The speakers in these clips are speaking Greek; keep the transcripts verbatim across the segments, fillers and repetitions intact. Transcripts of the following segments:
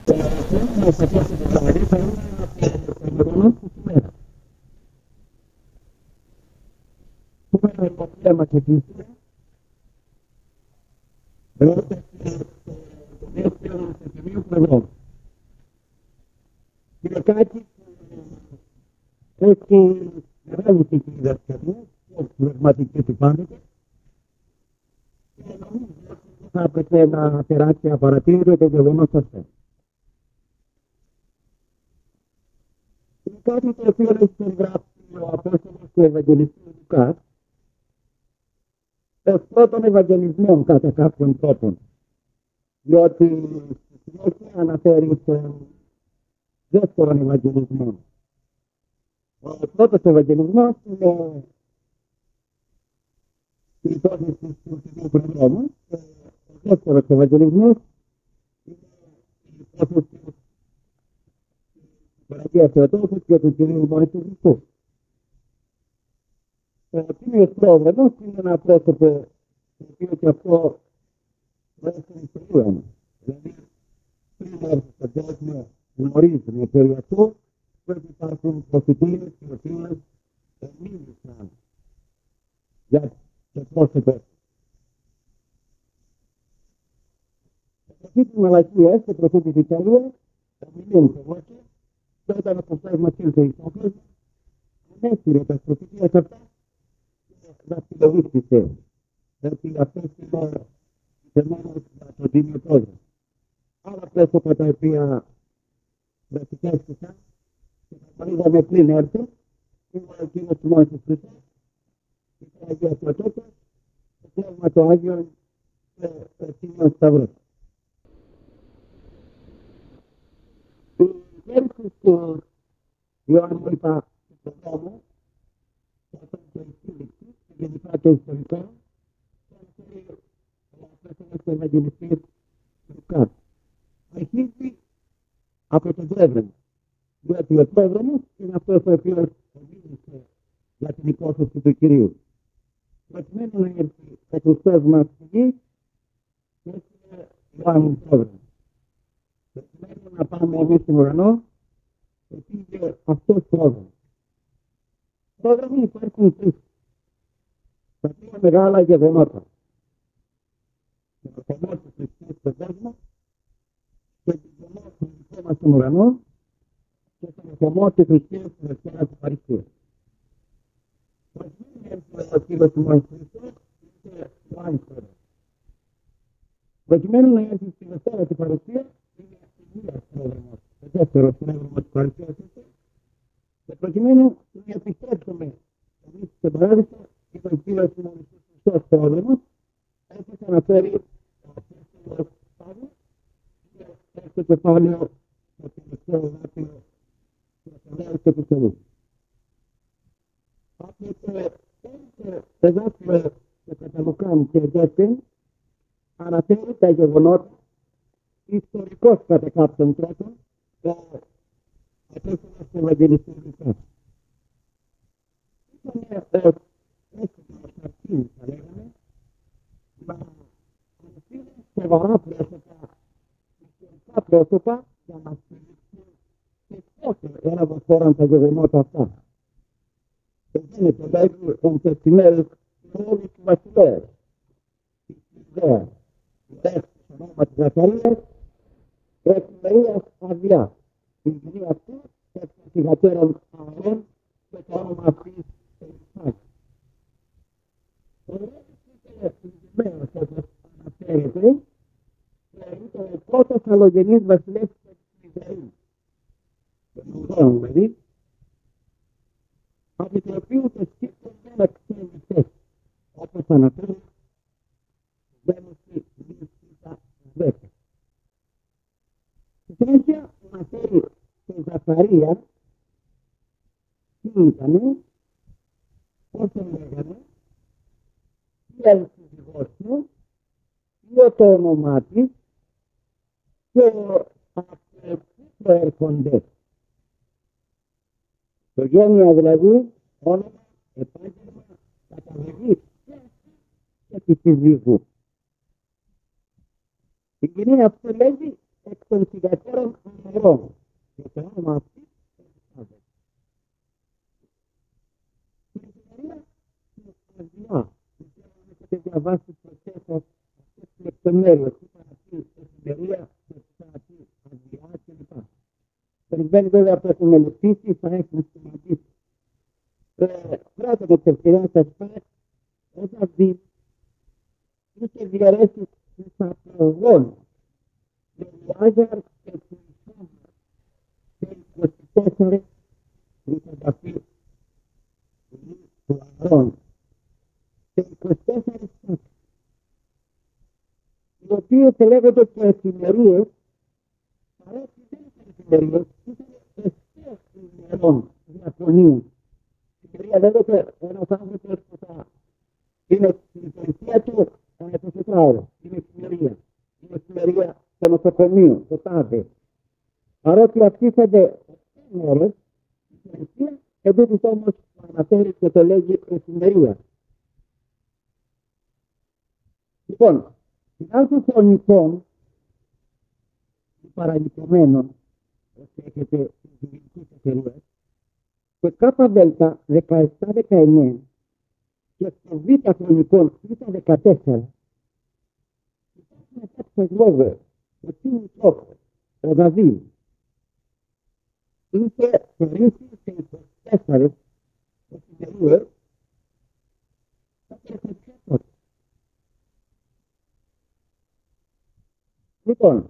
να σε πιάσει δηλαδή θα είναι από το γεγονός του σήμερα. Σήμερα το θέμα ξεκίνησε, ερώτησε το δεύτερο σε σημείο πλευρών. Είναι κάτι που έχει μεγάλη τύχη διδασκαλία, όχι πνευματική του πάντοτε, και νομίζω ότι θα έπρεπε να περάσει απαρατήρητο το γεγονός αυτό. Είναι κάτι το οποίο έχει περιγράψει ο Απόστολος του Ευαγγελιστή Λουκάς ως πρώτων Ευαγγελισμών κατά κάποιον τρόπο. Διότι στη συνέχεια αναφέρει στον δεύτερον Ευαγγελισμό. Ο πρώτος Ευαγγελισμός είναι η υπόθεση του Κυρίου Προδρόμου και ο δεύτερος Ευαγγελισμός είναι η υπόθεση του Παναγίας Θεοτόκου και του Κυρίου Μωυσή Χριστού. Ο Κύριος Πρόδρομος είναι ένα πρόσωπο το οποίο και αυτό μέσα στην ιστορία μου. Δηλαδή, πριν έρθει στον κόσμο, γνωρίζουμε περί αυτού, πρέπει υπάρχουν προφητείες οι οποίες μίλησαν για το πρόσωπο. Το προφήτη Μαλακίας και το προφήτη της Ιταλίας θα μιλούν σε βόση και όταν ο Πνεύμα ήλθε στον κόσμο, ανέφερε τα προφητείες αυτά και δακτυλοδείχτησε. Γιατί αυτές είναι θεμμένες για τον Τίμιο Πρόεδρο. Άλλα πρόσωπα τα οποία δακτυλέστησαν και τα γνωρίζαμε πριν έρθει, είναι ο Κύριος Μωυσής Χριστός, η Παναγία Θεοτόκου, το Πνεύμα το Άγιο και ο Τίμιος Σταυρός. Η γέννηση του Ιωάννου είπα στον δρόμο, και αυτό είναι η σύλληψη, και γενικά το ιστορικό, και αναφέρει ο Απόστολος του Ευαγγελιστή Λουκάς. Αρχίζει από τον πρόδρομο. Διότι ο πρόδρομος είναι αυτός ο οποίος μίλησε για την υπόθεση του Κυρίου. Προκειμένου να έρθει ο Χριστός μας στη γη, έρχεται Ιωάννου πρόδρομος. Προκειμένου να πάμε εμείς στον ουρανό, πήγε αυτός πρόδρομος. Πρόδρομοι υπάρχουν τρεις. Τα τρία μεγάλα γεγονότα. Το γεγονός του Χριστού στον κόσμο, το γεγονός του δικό μας στον ουρανό και το γεγονός του Χριστού στην Δευτέρα του Παρισίου. Προκειμένου να έρθει ο Κύριος Μωυσής Χριστός, είναι ο Ιωάννης πρόδρομος. Προκειμένου να έρθει στη Δευτέρα του Παρισίου, είναι ο Ηλίας πρόδρομος, ο δεύτερος πρόδρομος του Παρισίου. Και προκειμένου να επιστρέψουμε εμείς στην παράδεισο, είναι ο Κύριος Μωυσής Χριστός πρόδρομος, έτσι αναφέρει ο Απόστολος Παύλος και στο κεφάλαιο το τελευταίο δάκτυλο του Αθηναίου και του Θεού. Από το δάκτυλο του Καταλουκάνου και Δέστην αναφέρει τα γεγονότα ιστορικός κατά κάποιον τρόπο ο Απόστολος του Ευαγγελιστή Λουκάς. Ήταν ως έστω αρχήν, θα λέγαμε, να αναφέρει σοβαρά πρόσωπα, ιστορικά πρόσωπα, για να στηρίξουν και πόσο έλαβαν χώρα τα γεγονότα αυτά. Και γίνεται λέγει ότι τις ημέρες όλους του βασιλέας, της Ιδέας, λες στο όνομα της Ζαχαρίας, Εκκλείας Αδειά. Η γυνή αυτή έφτασε τη γατέραν Ααρών και το όνομα αυτής Ελισάβετ. Ο Ρέγης ήταν ευτυχισμένος όπως αναφέρεται και ήταν ο πρώτος αλλογενής βασιλεύς της Ισραήλ. Τον Ουδόν δηλαδή, από το οποίο το σκύπτον δεν αξίζει θέση, όπως αναφέρει Γένεση δύο δέκα. Στη συνέχεια αναφέρει τον Ζαχαρία τι ήτανε, πώς τον λέγανε, τι έλεγε σύζυγός του, ποιο το όνομά της και από πού προέρχονται. Το γένεια δηλαδή, όνομα, επάγγελμα, καταγωγή και τη σύζυγου. Η γυναίκα αυτό λέγει εκ των θυγατέρων ανερών. Και το όνομα αυτή είναι η ευημερία είναι καρδιά. Δεν ξέρω αν έχετε διαβάσει ποτέ αυτές τις λεπτομέρειες. Είπαν αυτή ευημερία και αυτή αδειά κλπ. Περιμένει βέβαια αυτό που μελετήσει, θα έχουν σημαντήσει. Πρώτα με την ευκαιρία να σας πω, ο Δαβίδ είχε διαρρέσει τους απρογόνους. Με Λιάζαρ και του Ισόμαρ και είκοσι τέσσερα λιτογραφίες του Αρών και είκοσι τέσσερα στάσεις, οι οποίες λέγονται και εφημερίες, παρότι δεν ήταν εφημερίες, ήταν ευθείας ημερών διαφωνίων. Η κυρία λέγεται ένας άνθρωπος που θα είναι στην υπηρεσία του ανά το τετράωρο. Είναι εφημερία. Είναι εφημερία στο νοσοκομείο, το τάδε. Παρότι αφήσατε μέρες, η υπηρεσία, εντούτοις όμως το αναφέρει και το λέγει εφημερία. Λοιπόν, στην άρθρο χρονικών, παραλυτωμένων, όσοι έχετε στις διοικητικές εταιρείες, στο ΚΔ δεκαεπτά δεκαεννέα και στο Β χρονικών Β δεκατέσσερα υπάρχουν κάποιες λόγες. Ο Τίμης Όχος, ο Δαβίδ, είχε θεωρήσει σε είκοσι τέσσερα εφημερίες τα περιφερειακά τότε. Λοιπόν,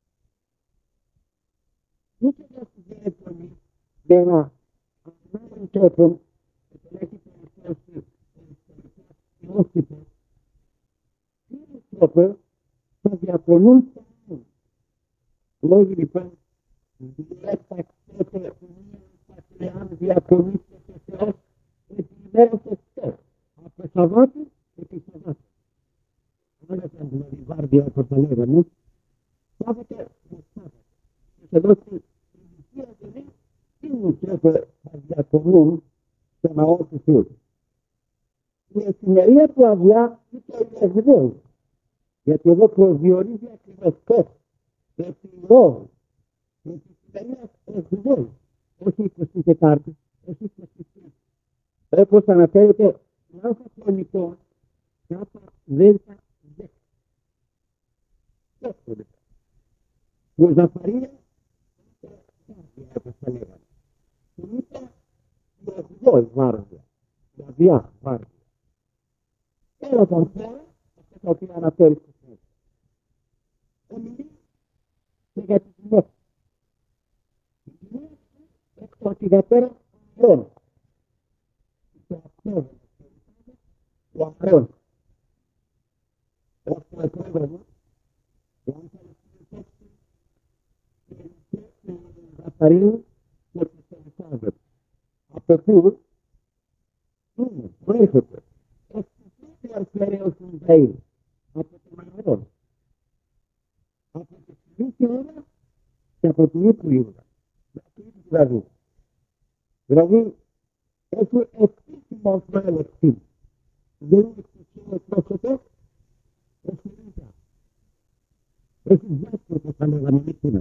είχε δώσει διεύκολη με ένα ανάλογο τρόπο, και τον έχει περισσώσει ιόστιπο, είναι τρόπο θα διαφωνούν σε άλλους. Λόγοι λοιπόν, διέταξτε εάν διαφωνήσετε σε Θεός επί ημέρας ευτές, από Σαββάτου επί Σαββάτου. Όλες δηλαδή βάρδια όπως τα λέγαμε, Σάββατα με Σάββατα. Και εδώ στη Λυκία δηλαδή, είναι τρόπο θα διαφωνούν στο ναό του Θεού. Η εφημερία του Αβιά ήταν η Εβδόη. Γιατί εδώ προσδιορίζει ακριβώς πώς, επί λόγου, με τη εφημερία Εβδόη, όχι είκοσι τετάρτη, όχι είκοσι τρίτη. Όπως αναφέρεται στην άρθρο χρονικών, κάπα δέλτα δέκα. Δεύτερο. Η Ζαφαρία, όπως τα λέγαμε. Την είπα η Εβδόη βάρδια, η Αβιά βάρδια. Έλα τον πέρα, αυτά τα οποία αναφέρει στο Θεό. Ομιλεί και για τη γυναίκα. Η γυναίκα εκ των θυγατέρων ανερών. Το αυτό ο Αμρών. Αυτό επρόβευμα, εάν θα λεφτεί και η Ζαφαρίου και τη Σελισάβετ. Από πού είναι, προέρχεται. Τι αρθέρεως του Ισραήλ, από τον Αμερών, από τη στιγμή και ώρα και από την Ήπου Ιούδα, δηλαδή. Δηλαδή, έχει επίσημο προέλευση. Δεν είναι εξουσία πρόσωπο, έχει ρίτα. Έχει διάστημα, όπως θα λέγαμε, με εκείνο.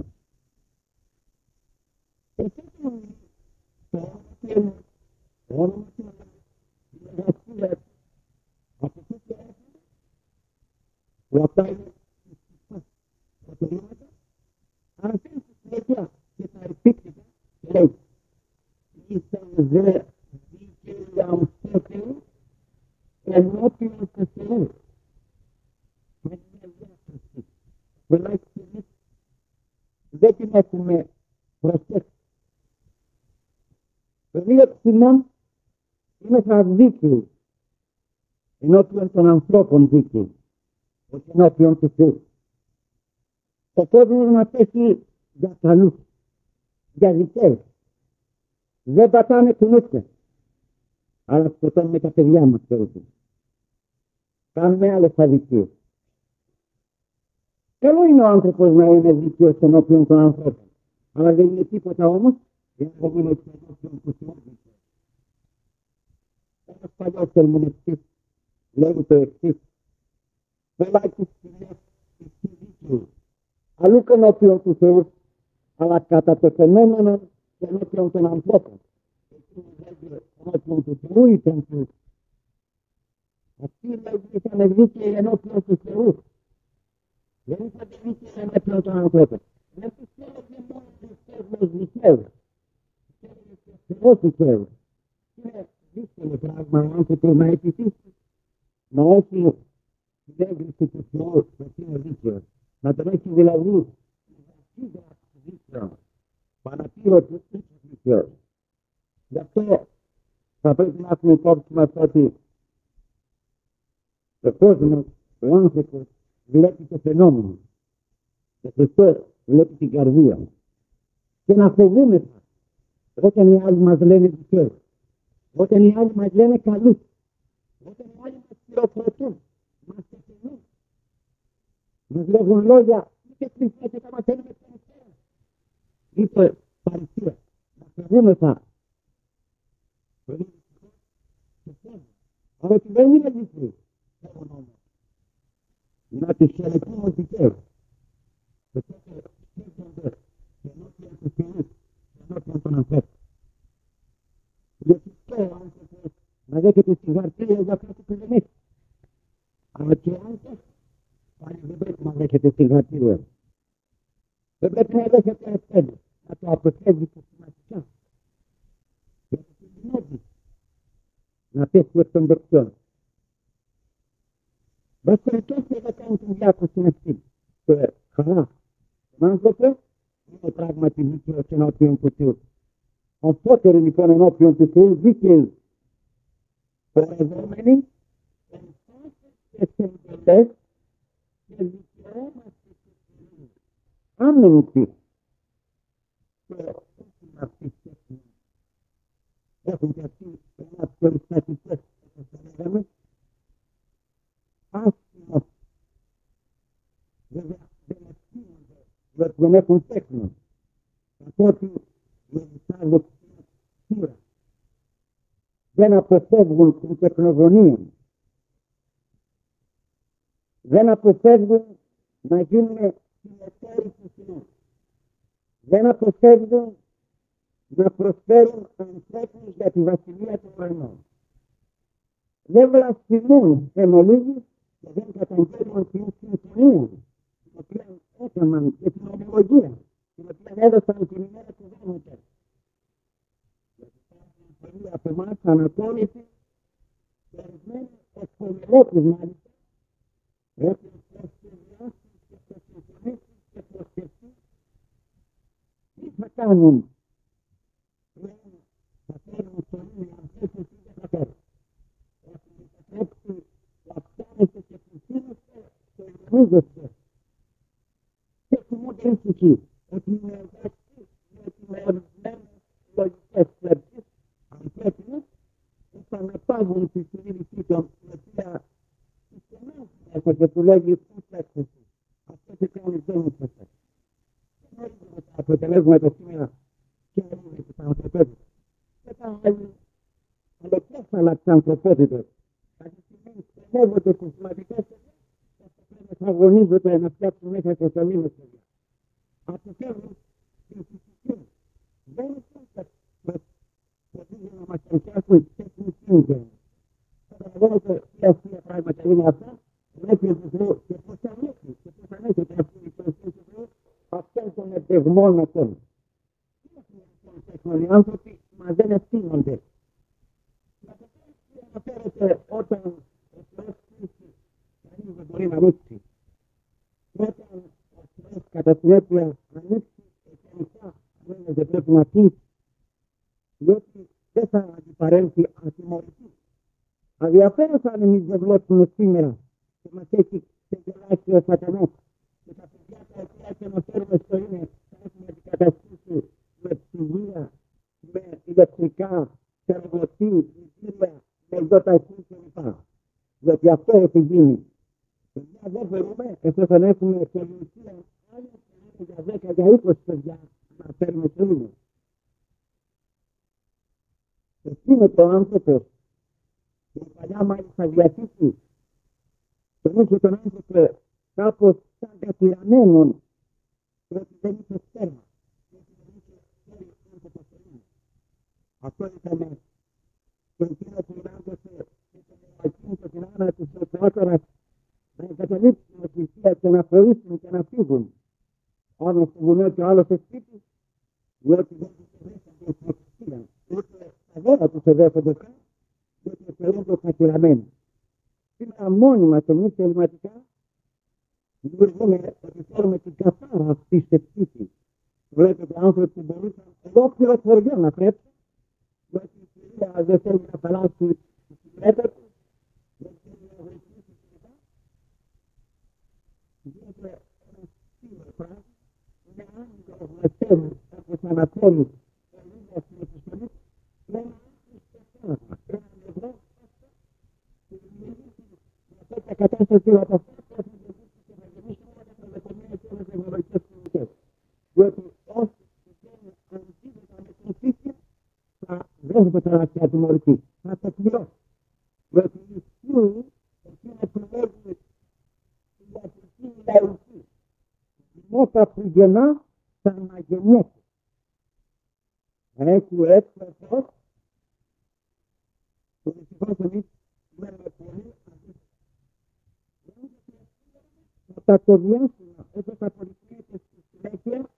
Εσύ το όνομα του Ιού, το όνομα του Ιού, η εργασία του, από εκεί και έρχεται, που αυτά είναι τα προτερήματα, αναφέρει στη συνέχεια και τα επίκτητα, λέει, ήσαν δε δίκαιοι αμφότεροι ενώπιον του Θεού. Με μια διάσταση, τουλάχιστον δεν την έχουμε προσέξει. Το δύο ψημών είναι θα δίκαιοι, ενώπιον των ανθρώπων δίκαιοι, όχι ενώπιον του Θεού. Ο κόσμος μας έχει για καλούς, για δικαίους. Δεν πατάνε κουνούτια, αλλά σκοτώνουμε τα παιδιά μας περίπου. Κάνουμε άλλες αδικίες. Καλό είναι ο άνθρωπος να είναι δίκαιος ενώπιον των ανθρώπων, αλλά δεν είναι τίποτα όμως, για να δεν είναι ενώπιον του Θεού. Ένας παλιός ερμηνευτής λέγει το εξής: πελάτης κοινές εσύ δίκαιοι, αλλού και ενώπιον του Θεού, αλλά κατά το φαινόμενο και ενώπιον των ανθρώπων. Ενώπιον του Θεού ήταν του. Αυτοί οι λόγοι ήταν δίκαιοι ενώπιον του Θεού. Δεν ήταν δίκαιοι ενώπιον των ανθρώπων. Δεν πιστεύω και μόνο τους Θεούς δικαίου. Θεός δικαίου. Είναι δύσκολο πράγμα ο άνθρωπος να επιτύχει. Να έχει την έγκριση του Θεού ότι είναι δίκαιος. Να τον έχει δηλαδή δίκαιο. Παρατήρω ότι είναι δίκαιος. Γι' αυτό θα πρέπει να έχουμε υπόψη μας ότι ο κόσμος, ο άνθρωπος βλέπει το φαινόμενο. Και Χριστός βλέπει την καρδία. Και να φοβούμεθα όταν οι άλλοι μας λένε δικαίως. Όταν οι άλλοι μας λένε καλούς. Όταν οι άλλοι μας χειροκροτούν. Μας τεθενούν. Μας λέγουν λόγια. Είτε κρυφά και τα μαθαίνουμε στην ευθέρα. Είπε παρουσία. Να φοβούμεθα. Αλλά ότι δεν είναι δικαίως. Να τους χαιρετούμε δικαίως. Και τότε σκέφτονται και ενώπιον του Θεού και ενώπιον των ανθρώπων. Γιατί και ο άνθρωπος να δέχεται συγχαρτήρια για αυτό που δεν έχει. Αλλά και ο άνθρωπος πάλι δεν πρέπει να δέχεται συγχαρτήρια. Δεν πρέπει να δέχεται ευθύνη. Να το αποφεύγει συστηματικά. Γιατί κινδυνεύει να πέσει εκ των δεξιών. Βάσει περιπτώσει δεν κάνει την διάκοση στην ευθύνη. Και χαρά τον άνθρωπο είναι πράγματι δίκαιος ενώπιον του Θεού. Αμφότεροι λοιπόν ενώπιον του Θεού δίκαιοι, πορευόμενοι, εν πάσες και εντολές και δικαιώματι του Θεού. Άμενοι. Και όχι να πιστέψουν. Έχουν και αυτοί ένα περιστατικές, όπως το λέγαμε, άσχημος. Βέβαια δεν ευθύνονται, γιατί δεν έχουν τέχνο. Καθότι δεν δεν αποφεύγουν την τεχνογωνία. Δεν αποφεύγουν να γίνουν συμμετέροι του Θεού. Δεν αποφεύγουν να προσφέρουν ανθρώπους για τη βασιλεία των ουρανών. Δεν βλασφημούν εν ολίγης και δεν καταγγέλνουν την συμφωνία την οποία έκαναν και την ομολογία την οποία έδωσαν την ημέρα του Δάνωτε. Γιατί πολλοί από εμάς ανατόλητοι και ορισμένοι εξομιλέτες μάλιστα έχουν προσχεδιάσει και προσυμφωνήσει και προσχεστεί. Τι θα κάνουν πλέον, θα φέρουν στο νου αν θέσουν τι δεν θα φέρουν. Έχουν επιτρέψει να φτάνεστε και πλησίνεστε και ευνίζεστε. Και θυμούνται ήσυχοι ότι είναι εργαστή, γιατί με ορισμένες λογικές θερπείς, αν πρέπει να επαναπαύουν τη συλλήψη των, η οποία συστημάζει και του λέγει πού φτιάξεσαι. Αυτό τι κάνει δεν είσαστε. Δεν γνωρίζουμε τα αποτελέσματα σήμερα και είναι της ανθρωπότητας. Μετά άλλοι αλλοκέφαλα της ανθρωπότητας. Αυτή τη στιγμή στενεύονται στις σημαντικές και θα αγωνίζονται να φτιάξουν μέσα και σωλήνες παιδιά. Αποφεύγουν την φυσική. Δεν είναι να προτείνουν να μας ενθιάσουν τεχνική ιδέα. Καταλαβαίνετε τι αστεία πράγματα είναι αυτά, ενώπιον του Θεού και πώς θα ανέχει και πώς θα ανέχεται αυτή η προσοχή του Θεού αυτών των επεγμών αυτών. Τι έχουν τεχνικοί οι άνθρωποι, μα δεν ευθύνονται. Να το αναφέρεται όταν ο Θεός κλείσει, κανείς δεν μπορεί να ανοίξει. Όταν ο Θεός κατά συνέπεια ανοίξει, τελικά δεν πρέπει να κλείσει. Διότι δεν θα αντιπαρέλθει ατιμωρητή. Αδιαφέρον αν εμείς δεν βλέπουμε σήμερα και μας έχει ξεγελάσει ο Σατανάς και τα παιδιά τα οποία και να φέρουμε στο είναι θα έχουμε αντικαταστήσει με ψυγεία, με ηλεκτρικά, σεργοτή, μητήρια, με ιδιωταχή κλπ. Διότι αυτό έχει γίνει. Παιδιά δεν μπορούμε, εφόσον έχουμε τελειωσία άλλη για δέκα για είκοσι παιδιά να φέρουμε στο είναι. Εκείνο το άνθρωπος η παλιά μάλιστα διαθήκη τον είχε τον άνθρωπο κάπως σαν κατηραμένον ότι δεν είχε στέρμα, ότι δεν είχε στέρμα άνθρωπο σελήνη. Αυτό ήταν και εκείνο που λάμπωσε και τον Ιωακήμ την ώρα της Θεότορας να εγκαταλείψουν τη θυσία και να χωρίσουν και να φύγουν. Όμως στο βουνό και άλλο στο σπίτι, διότι δεν τους εδέφονται στην εξουσία, ούτε τα δώρα τους εδέφονται καν, διότι θεωρούνται κατηραμένοι. Σήμερα μόνιμα και εμείς ελληματικά δημιουργούμε ότι θέλουμε την καθάρα αυτή σε σπίτι. Βλέπετε άνθρωποι που μπορούσαν ολόκληρο χωριό να φρέψουν, διότι η κυρία δεν θέλει να παλάσει τη συμπρέπεια του, δεν θέλει να βοηθήσει τη μετά. Διότι ένα σίγουρο πράγμα είναι άνοιγμα βλαστέρου, όπως αναφέρει ο Λίγας στην επιστολή, με ένα άνοιγμα στεφάνασμα, ένα νευρό αυτό που δημιουργήσει με αυτή τα κατάσταση από αυτά που έχουν δημιουργήσει και θα δημιουργήσουν όλα τα δεκομία και όλες τις ευρωπαϊκές κοινωνικές. Διότι όσοι πηγαίνουν αντίθετα με την φύση θα δέχονται τα άτια του μορφή, θα τα πληρώσει. Διότι η φύση εκείνα που λέγουν η ιατρική λαϊκή, η μότα που γεννά θα αναγεννιέται. Έχει έτσι αυτό, που δυστυχώς εμείς λέμε πολύ αντίθετα. Κατά το διάστημα, όπως απολυθείτε στη συνέχεια,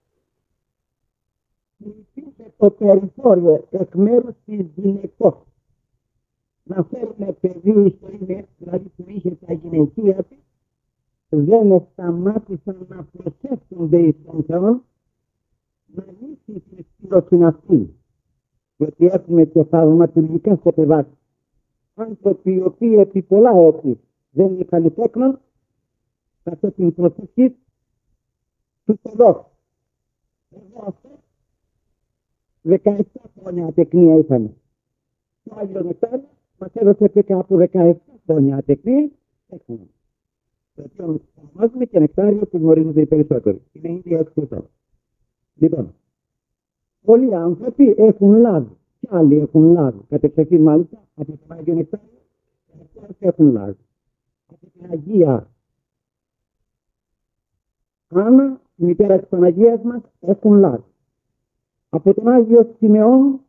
υπήρχε το περιθώριο εκ μέρους της γυναικός. Να φέρουμε παιδί στο είναι, δηλαδή που είχε τα γυναικεία της, δεν σταμάτησαν να προσεύχονται εις τον Θεό, να λύσει την στήρωση αυτή. Διότι έχουμε και θαυματουργικά σκοπευάσεις. Άνθρωποι οι οποίοι επί πολλά έτη δεν είχαν τέκνον, καθ' την προσοχή του Θεού. Εγώ αυτό δεκαεπτά χρόνια ατεκνία είχαμε. Το Άγιο Νεκτάριο μας έδωσε και κάπου δεκαεπτά χρόνια ατεκνία, έχουμε. Το οποίο ονομάζουμε και Νεκτάριο που γνωρίζονται οι περισσότεροι. Είναι ήδη εξωτό. Λοιπόν, πολλοί άνθρωποι έχουν λάβει, και άλλοι έχουν λάβει, κατ' εξοχή μάλιστα, από το Άγιο Νεκτάριο, και έχουν λάβει. Από την Αγία Άννα, η μητέρα της Παναγίας μας, έχουν λάβει. Από τον Άγιο Σιμεών,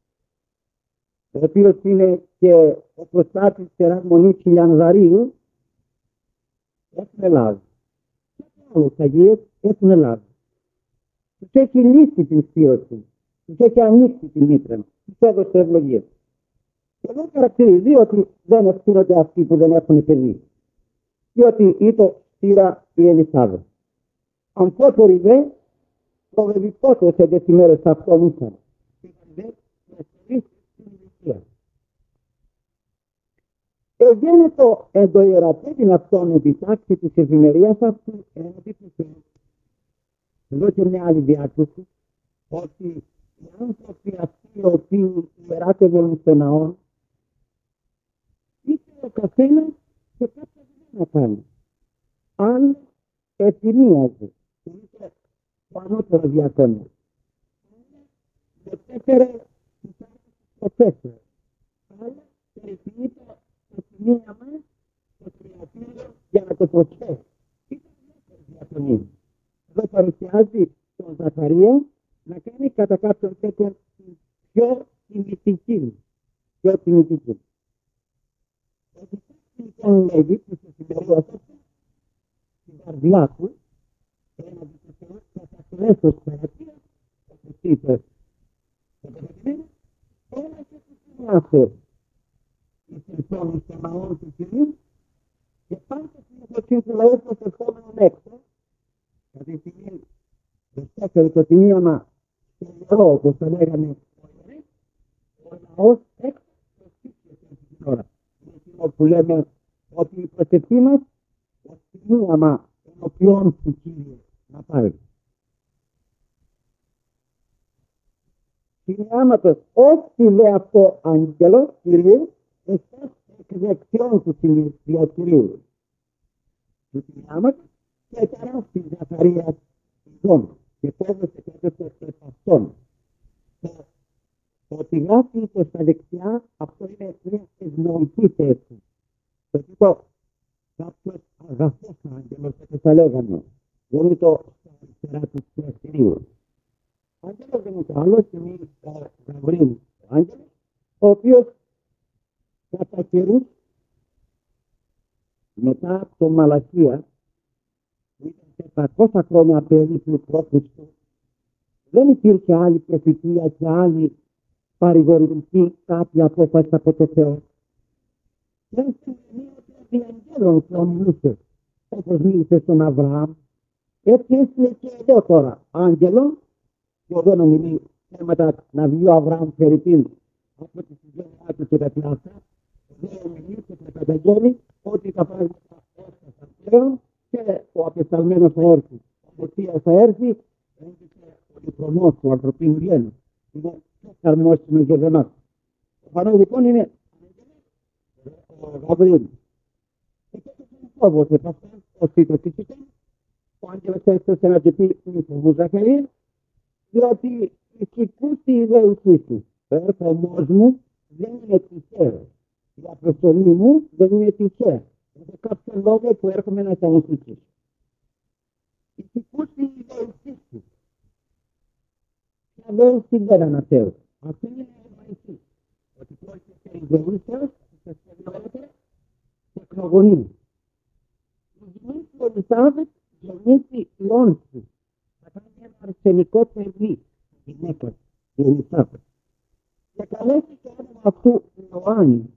ο οποίος είναι και ο προστάτης της Ιεράς Μονής Χιλιανδαρίου, έχουν λάβει. Και άλλους Αγίες έχουν λάβει. Τους έχει λύσει την στήρωση, τους έχει ανοίξει την μήτρα, τους έδωσε ευλογίες. Και δεν χαρακτηρίζει ότι δεν ευθύνονται αυτοί που δεν έχουν παιδί. Διότι είτε στήρα η Ελισάβετ. Αμφότεροι δε, προβεβητώτες σε τις ημέρες αυτών ήσαν. Ήταν δε πρεσβείς στην ηλικία. Εγένετο εν το ιερατεύειν αυτόν εν τη τάξη της ευημερίας αυτού έναντι του Θεού. Εδώ και μια άλλη διάκριση, ότι οι άνθρωποι αυτοί οι οποίοι ιεράτευαν στον ναό, ήθελε ο καθένας και κάποια δουλειά να κάνει. Αν ετοιμίαζε, είτε το ανώτερο διακόνο, μετέφερε τις άρχες στο τέσσερα, αλλά περιποιείται το σημείο μας, το τριατήριο για να το προσφέρει. Ήταν δεύτερη διακονία. Εδώ παρουσιάζει τον Ζαχαρία να κάνει κατά κάποιον τέτοιο πιο τιμητική. Πιο τιμητική. Ότι λοιπόν λέγει που σε συμπεριώσατε στην καρδιά του, έναντι του Θεού, θα σας κλέσω θεραπεία, όπως είπε το κατακειμένο, όλα και του θυμάστε. Εις λοιπόν στο ναό του Κυρίου και πάντα στην ευλογή του λαού προς ερχόμενον έξω, κατά τη στιγμή δεστέφερε το τιμίωμα στο ιερό, όπως το λέγανε ο ιερείς, ο λαός έξω προσφύγεται την ώρα. Είναι εκείνο που λέμε ότι η προσευχή μας, το τιμίωμα ενωπιών του Κύριου να πάρει. Τιμιάματος, όσοι λέει αυτό άγγελος Κυρίου, εσάς εκ δεξιών του Κυρίου. Του τιμιάματος και τεράστιες Ζαχαρίας ειδών και πόδωσε και έδωσε σε αυτόν. Το ότι γράφει το στα δεξιά, αυτό είναι μια ευνοϊκή θέση. Το τύπο κάποιος αγαθός άγγελος, όπως θα λέγαμε. Δεν είναι το αριστερά του Θεαστηρίου. Ο άγγελος δεν είναι άλλος, είναι ο Γαβρίλ ο άγγελος, ο οποίος κατά καιρούς μετά από το Μαλακία, που ήταν τετρακόσια χρόνια περίπου π.Χ., δεν υπήρχε άλλη προφητεία και άλλη παρηγορητική κάποια απόφαση από το Θεό. Δεν σημαίνει ότι ο αγγέλων και ομιλούσε, όπως μίλησε στον Αβραάμ, έτσι έστειλε και εδώ τώρα άγγελων, και δεν ομιλεί θέματα να βγει ο Αβραάμ περίπου από τη συγγένειά του και τα πιάσα, δεν ομιλεί και τα καταγγέλει ότι τα πράγματα έφτασαν πλέον και ο απεσταλμένος θα έρθει. Ο Μεσσίας θα έρθει, έδειξε ο διπλωμός του ανθρωπίνου γένους. Είναι πιο χαρμόσυνο γεγονός. Ο Φανό λοιπόν είναι ο Γαβρίλ. Και τότε είναι φόβος επ' αυτόν, όσοι το τύχησαν, ο άγγελος έστωσε να του πει μη φοβούς Ζαχαρία, διότι ηθικούς οι ιδέουσοί σου. Ο έρχομός μου δεν είναι τυχαίο. Η αποστολή μου δεν είναι τυχαία. Για κάποιο λόγο που έρχομαι να τα ουσιαστήσω. Ηθικούς οι ιδέουσοί σου. Και δεν δεν αναφέρω. Αυτό είναι η ότι πρόκειται σε ιδεούσεως, σε σχεδιότητα, σε εκνογονή. Η γυνή του Ελισάβετ γεννήθη Λόνση. Θα κάνει ένα αρσενικό παιδί, η γυναίκα του Ελισάβετ. Και καλέσει το όνομα αυτού Ιωάννη.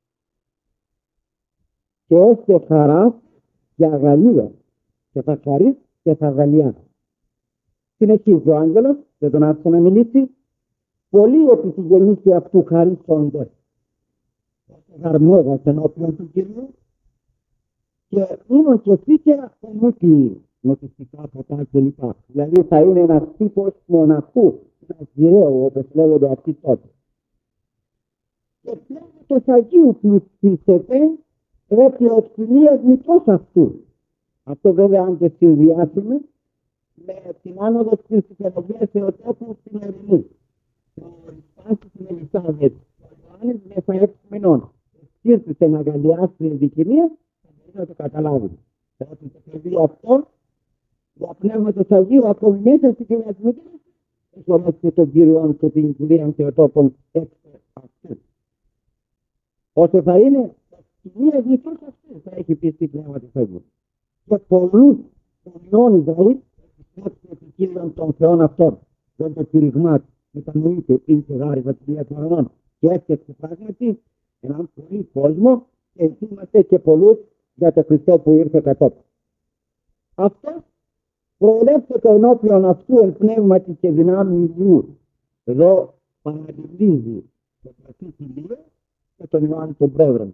Και έστε χαρά και αγαλία. Και θα χαρείς και θα αγαλιάς. Συνεχίζει ο άγγελος, δεν τον άφησε να μιλήσει. Πολλοί επί τη γεννήση αυτού χαρίσσονται. Γαρμόδας ενώπιον του Κυρίου. Και είναι και φύκαιρα ομούτιοι νοτιστικά ποτά κλπ. Δηλαδή θα είναι ένας τύπος μοναχού, ένας γυρέου όπως λέγονται αυτοί τότε. Και πλέον το Αγίου πληκτήσεται έπει ο κτηνίας μητός αυτού. Αυτό βέβαια αν και συνδυάσουμε με την άνοδο της ψυχολογίας Θεοτόπου στην Ερηνή. Ο Ισπάσης στην Ελισάβετ, ο Ιωάννης μέσα έξι μηνών. Σκύρτησε να αγκαλιάσει την ειδικηνία, θα μπορεί να το καταλάβει. Ότι το παιδί αυτό, για πνεύματος Αγίου, ακόμη μέσα στην κυρία της Μητέρας, έχει όμως τον Κύριο και την κυρία Θεοτόπων έξω αυτού. Όσο θα είναι, η κυρία μητός αυτού θα έχει πιστεί πνεύμα της Αγίου. Και πολλούς των Ισραήλ, επιστρέψει επί Κύριον των Θεών αυτών, δεν το κηρυγμά του, μετανοείται, είναι και γάρι βασιλεία των ουρανών. Και έφτιαξε πράγματι έναν πολύ κόσμο και ετοίμασε και πολλούς για το Χριστό που ήρθε κατόπιν. Αυτό προελεύθηκε ενώπιον αυτού εν πνεύματι και δυνάμει Ιού. Εδώ παραδειλίζει το προφήτη Ηλία και τον Ιωάννη τον Πρέβρον.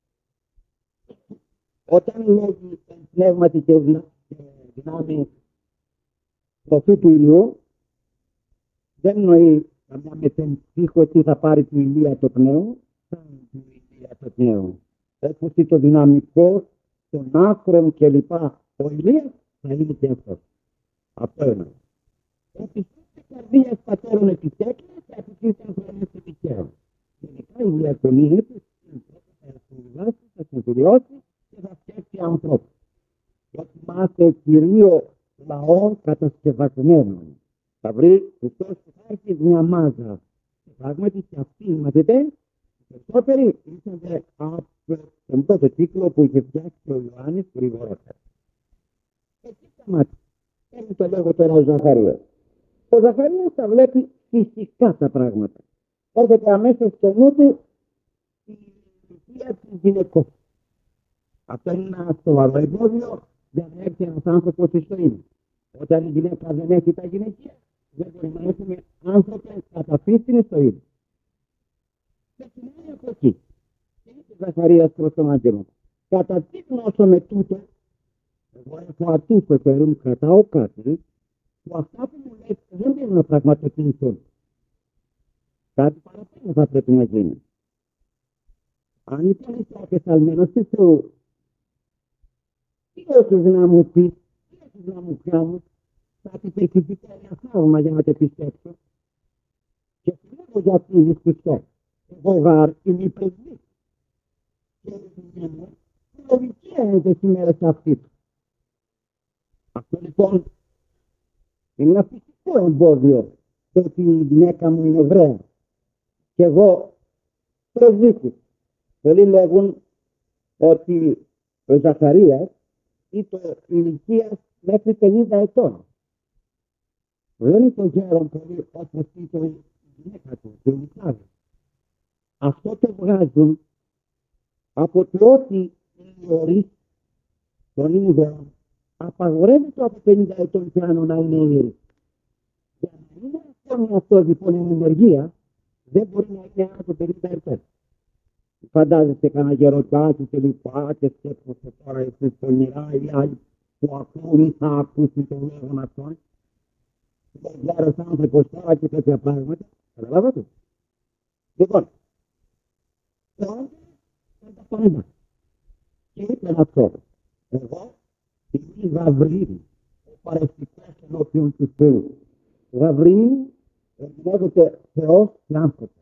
Όταν λέγει εν πνεύματι και δυνάμει προφήτου Ηλιού, δεν εννοεί καμιά μετεμψύχο τι θα πάρει του Ηλία το πνεύμα, θα είναι του Ηλία το πνεύμα. Όπως το δυναμικό των άκρων κλπ. Ο Ηλίας θα είναι και αυτός. Αυτό είναι. Επιστήμη καρδίας πατέρων επιτέκλειας και απαιτήσεων χρονής επιτυχαίων. Γενικά η διακονία του θα συμβουλάσει, θα συμβουλώσει και θα φτιάξει ανθρώπους. Δοκιμάστε κυρίω λαών κατασκευασμένων. Θα βρει Χριστός που θα έχει μια μάζα. Και πράγματι και αυτοί οι μαθητές, οι περισσότεροι ήρθαν από τον πρώτο κύκλο που είχε φτιάξει ο Ιωάννης γρηγορότερα. Εκεί σταμάτησε. Έτσι το λέγω τώρα ο Ζαχαρίας. Ο Ζαχαρίας τα βλέπει φυσικά τα πράγματα. Έρχεται αμέσως στο νου του η ηλικία της γυναικός. Αυτό είναι ένα σοβαρό εμπόδιο για να έρθει ένας άνθρωπος στη ζωή. Όταν η γυναίκα δεν έχει τα γυναικεία, δεν μπορεί να έχουμε άνθρωπες κατά φύση στο ίδιο. Και σημαίνει από εκεί. Και είπε ο Ζαχαρίας προς τον άγγελο. Κατά τι γνώσο με τούτο, εγώ έχω ατούτο και δεν κρατάω κάτι, που αυτά που μου λέει δεν μπορούν να πραγματοποιηθούν. Κάτι παραπάνω θα πρέπει να γίνει. Αν λοιπόν είσαι απεσταλμένος του Θεού, τι έχεις να μου πεις, τι έχεις να μου κάνεις, θα τη πετυχηθεί ένα θαύμα για να το πιστέψω. Και λέω γιατί είναι πιστό. Εγώ γάρ είμαι παιδί. Και η λογική είναι τις ημέρες αυτής. Αυτό λοιπόν Είναι ένα φυσικό εμπόδιο το ότι η γυναίκα μου είναι Εβραία. Και εγώ προσδίκη. Πολλοί λέγουν ότι ο Ζαχαρίας ήταν ηλικίας μέχρι πενήντα ετών. Δεν είναι το γέρον πολύ όπως ήταν η γυναίκα του, το Ηλικάδη. Αυτό το βγάζουν από το ότι οι ιερείς των Ινδών απαγορεύεται από πενήντα ετών πιάνω να είναι ιερείς. Για να είναι ακόμη αυτό λοιπόν η ενεργεία, δεν μπορεί να είναι από πενήντα ετών. Φαντάζεστε κανένα γεροντάκι και λοιπά και σκέφτεστε τώρα εσείς πονηρά ή άλλοι που ακούν ή θα ακούσουν τον λόγο αυτόν. Δεν γέρος άνθρωπος τώρα και τέτοια πράγματα. Καταλάβατε. Λοιπόν, το άντρα είναι τα πάντα. Και είπε αυτό. Εγώ είμαι Γαβρίλ, ο παρεστικός ενώπιον του Θεού. Γαβρίλ ερμηνεύεται Θεός και άνθρωπος.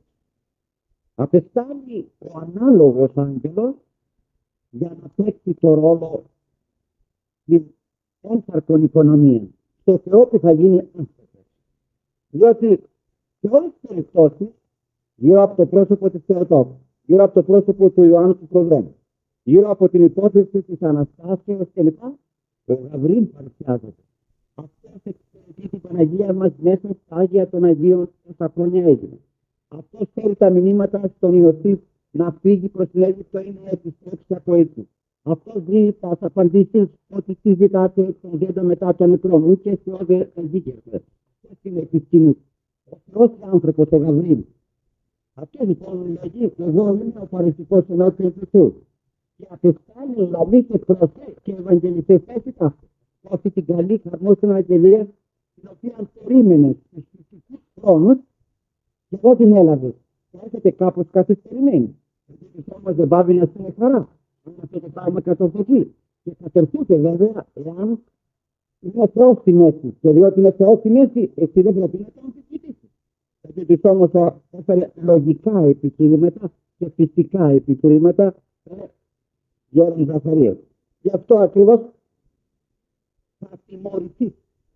Απεστάλλει ο ανάλογος άγγελος για να παίξει το ρόλο στην ένσαρκον οικονομία. Στο Θεό που θα γίνει άνθρωπος. Διότι σε όλες τις περιπτώσεις, γύρω από το πρόσωπο της Θεοτόκου, γύρω από το πρόσωπο του Ιωάννου του Προδρόμου, γύρω από την υπόθεση της Αναστάσεως κλπ. Ο Γαβρίλ παρουσιάζεται. Αυτός εξυπηρετεί την Παναγία μας μέσα στα Άγια των Αγίων όσα χρόνια έγινε. Αυτός θέλει τα μηνύματα στον Ιωσήφ να φύγει προς την Αίγυπτο ή να επιστρέψει από εκεί. Αυτός δίνει τα απαντήσεις ότι τι ζητάτε τον γέντο μετά τον νεκρό μου και σε όδε ζήκερθε. Πώς είναι επιστήμη. Ο Θεός άνθρωπος, ο Γαβρίλ. Αυτό λοιπόν λέγει, εγώ είμαι ο παρεστικός ενώπιον του Θεού. Και απεστάλλει λαβή και προφέ και ευαγγελιστές έφυγα αυτή την καλή χαρμόσυνη αγγελία την οποία περίμενε στους φυσικούς χρόνους και εγώ την έλαβε. Θα έρχεται κάπως καθυστερημένη. Γιατί όμως δεν πάβει να είναι χαρά. Αν αυτό το πράγμα κατορθωθεί. Και θα τερθούτε βέβαια εάν είναι Θεός στη μέση. Και διότι είναι Θεός στη μέση, εσύ δεν πρέπει να το αμφισβητήσεις. Γιατί όμως θα έφερε λογικά επιχειρήματα και φυσικά επιχειρήματα Γέρον Ζαχαρίας. Γι' αυτό ακριβώς θα τιμωρηθεί.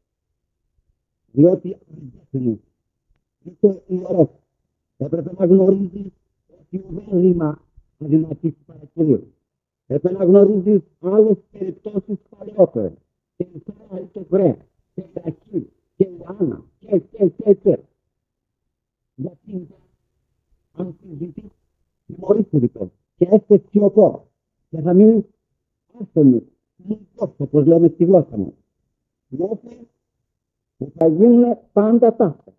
Διότι είναι ιερός. Έπρεπε να γνωρίζεις ότι ουδέν ρήμα αδυνατής παρακυρίου. Έπρεπε να γνωρίζεις άλλες περιπτώσεις παλαιότερες. Και η Σάρα και Βρέ, και η Ραχή, και η Άννα, και και και και. Γιατί αν συζητείς, τιμωρήσει λοιπόν. Και έστε σιωπό. Και θα μείνει άσθενος, μη τόσο, όπως λέμε στη γλώσσα μας. Μέχρι που θα γίνουν πάντα ταύτα.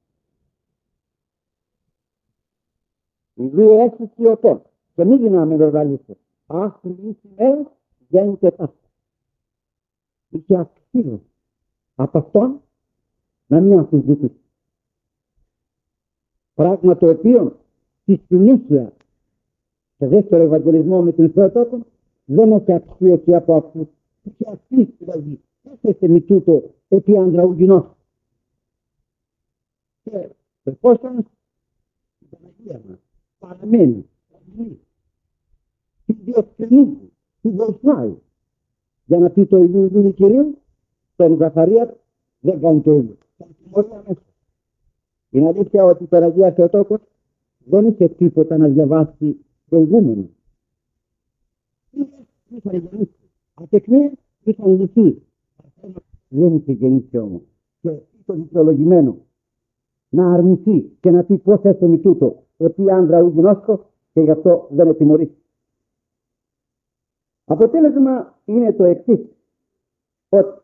Οι δύο έξι σιωπών. Και μην δυνάμε βεβαλίστε. Άχι λύση μέρες γίνεται ταύτα. Είχε αξίζει από αυτόν να μην αμφισβητήσει. Πράγμα το οποίο στη συνήθεια σε δεύτερο Ευαγγελισμό με την Θεοτόκο δεν έχει αξίωση από αυτούς. Είχε αξίσει δηλαδή. Έφεσε με τούτο επί ανδραουγινός. Και εφόσον η Παναγία μας παραμένει, την διοξενίζει, την βοηθάει για να πει το Ηλίου Ιλίου Κυρίου, τον Ζαχαρία δεν κάνει το ίδιο. Θα τιμωρεί αμέσως. Είναι αλήθεια ότι η Παναγία Θεοτόκος δεν είχε τίποτα να διαβάσει προηγούμενο. Είχαν γεννήσει. Ατεκνές είχαν λυθεί. Δεν είχε γεννήσει όμως. Και ήταν δικαιολογημένο να αρνηθεί και να πει πώς έφερε τούτο. Ότι άντρα ουδινόσκο και γι' αυτό δεν ετιμωρεί. Αποτέλεσμα είναι το εξής. Ότι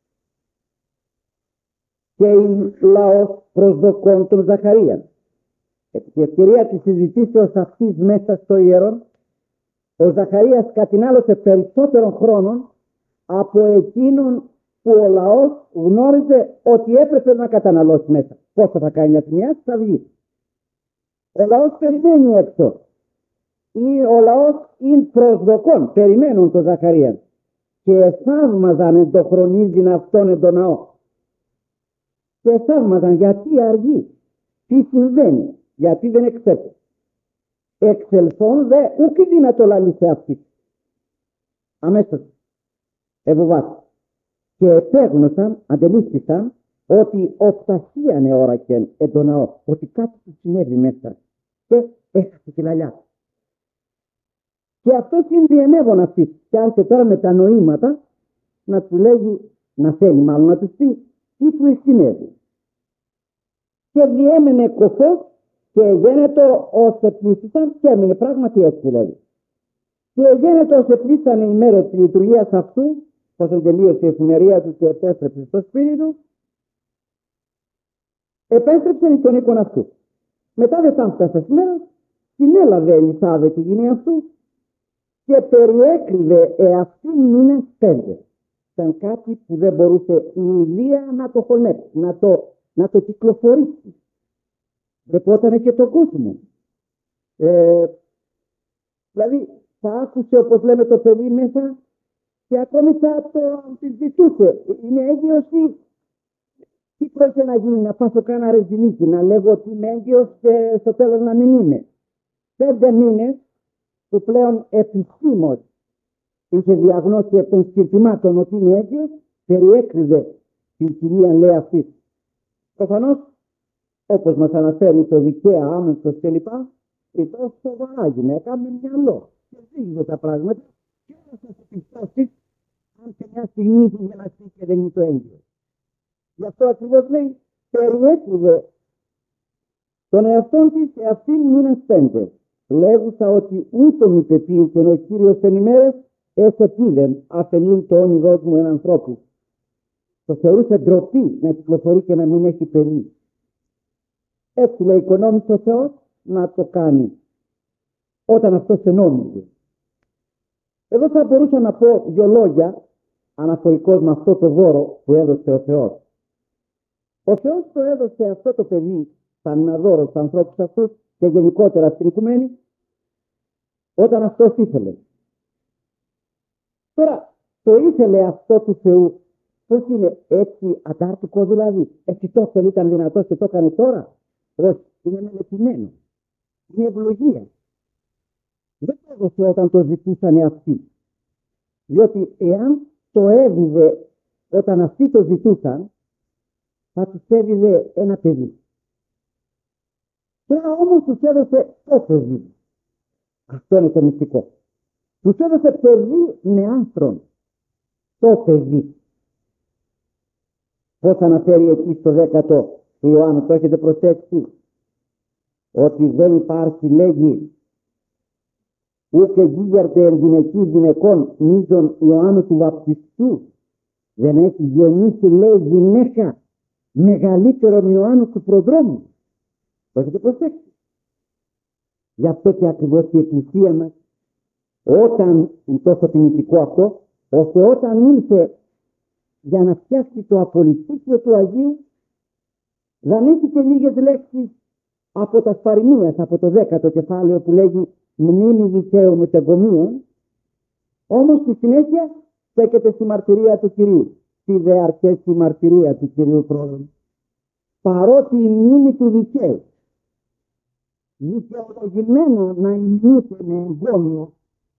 και η λαός προσδοκών των Ζαχαρία. Επί τη ευκαιρία της συζητήσεως αυτής μέσα στο ιερόν, ο Ζαχαρίας κατηνάλωσε περισσότερων χρόνων από εκείνον που ο λαός γνώριζε ότι έπρεπε να καταναλώσει μέσα. Πόσο θα κάνει από μια θα βγει. Ο λαός περιμένει έξω. Ή ο λαός είναι προσδοκών, περιμένουν τον Ζαχαρία. Και θαύμαζαν εν το χρονίζειν αυτόν εν το ναό. Και θαύμαζαν γιατί αργεί. Τι συμβαίνει, γιατί δεν εξέλθει. Εξελθόν δε ούκη δυνατό λαλεί σε αυτή. Αμέσως ευωβάται. Και επέγνωσαν, αντελήφθησαν ότι οκτασία νεόρακεν εν το ναό, ότι κάτι του συνέβη μέσα και έχασε τη λαλιά του. Και αυτό συνδιενεύων αυτή. Και άρχισε τώρα με τα νοήματα να του λέγει, να θέλει μάλλον να του πει τι του συνέβη. Και διέμενε κοφός και γένετο ως επλήσισαν και έμεινε πράγματι έτσι δηλαδή. Και γένετο ως επλήσαν η μέρα της λειτουργίας αυτού, πως τελείωσε η εφημερία του και επέστρεψε στο σπίτι του, επέστρεψε στον οίκον αυτού. Μετά δεν ήταν πέσα σήμερα, την έλαβε Ελισάβετ τη γυνή αυτού και περιέκρυβε εαυτήν μήνες πέντε. Ήταν κάτι που δεν μπορούσε η Ηλία να το χωνέψει, να το, να το κυκλοφορήσει. Βρεπότανε και τον κόσμο. Ε, δηλαδή θα άκουσε, όπως λέμε, το παιδί μέσα και ακόμη θα το αμφισβητούσε. Είναι έγκυος ή τι πρέπει να γίνει, να πάσω κάνα ρεζινίκι, να λέγω ότι είμαι έγκυος και στο τέλος να μην είμαι. Πέντε μήνες που πλέον επισήμως είχε διαγνώσει από των σκυρτημάτων ότι είναι έγκυος, περιέκρυβε την κυρία λέει αυτή. Προφανώς, όπως μας αναφέρει το δικαία άμεσος κλπ, ήταν σοβαρά γυναίκα με μυαλό. Και ζήγησε τα πράγματα και έδωσε σε πιστώσεις αν σε μια στιγμή γελαστεί και δεν είναι το έγκυο. Γι' αυτό ακριβώς λέει, περιέκρυβε τον εαυτόν της σε αυτήν μήνες πέντε. Λέγουσα ότι ούτω μη πεποίησε ο Κύριος εν ημέρες, εσωτίδεν αφενήν το όνειδός μου εν ανθρώπου. Το θεωρούσε ντροπή να κυκλοφορεί και να μην έχει παιδί. Έτσι λέει οικονόμησε ο Θεός να το κάνει όταν αυτό ενόμιζε. Εδώ θα μπορούσα να πω δυο λόγια αναφορικώς με αυτό το δώρο που έδωσε ο Θεός. Ο Θεός το έδωσε αυτό το παιδί σαν ένα δώρο στους ανθρώπους αυτούς και γενικότερα στην οικουμένη όταν αυτός ήθελε. Τώρα το ήθελε αυτό του Θεού, πώς είναι έτσι αντάρτικο δηλαδή, έτσι το δεν ήταν δυνατός και το έκανε τώρα. Όχι, είναι μελετημένο, είναι ευλογία. Δεν το έδωσε όταν το ζητούσαν αυτοί, διότι εάν το έδιδε όταν αυτοί το ζητούσαν, θα τους έδιδε ένα παιδί. Τώρα όμως τους έδωσε το παιδί. Αυτό είναι το μυστικό. Τους έδωσε παιδί με άνθρωπο. Το παιδί. Πώς αναφέρει εκεί στο δέκατο του Ιωάννου, το έχετε προσέξει, ότι δεν υπάρχει, λέγει, ούτε γίγερτε εν γυναικής γυναικών μίζων Ιωάννου του Βαπτιστού. Δεν έχει γεννήσει, λέει, γυναίκα μεγαλύτερον Ιωάννου του προδρόμου. Το έχετε προσέξει. Γι' αυτό και ακριβώς η Εκκλησία μας, όταν είναι τόσο τιμητικό αυτό, ώστε όταν ήρθε για να φτιάξει το απολυτίκιο του Αγίου, δανείστηκε λίγες λέξεις από τα Σπαριμίας, από το δέκατο κεφάλαιο που λέγει μνήμη δικαίου μετεγκομείων, όμως στη συνέχεια στέκεται στη μαρτυρία του Κυρίου. Τι δε αρκέσει η μαρτυρία του Κυρίου Πρόδρομου. Παρότι η μνήμη του δικαίου δικαιολογημένο να ημνείται με εγκόμιο,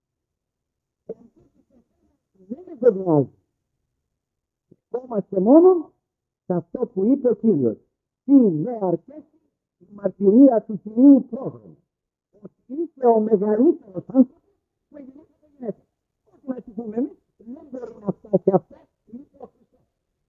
δεν εγκομιάζει. Είμαστε μόνο σε αυτό που είπε ο Κύριος. Τι δε αρκέσει η μαρτυρία του Κυρίου Πρόδρομου. Ότι είσαι ο μεγαλύτερος άνθρωπος που έγινε το γυναίκα. Όχι να τη πούμε εμείς, δεν μπορεί να φτάσει αυτό, είναι ο Χριστός.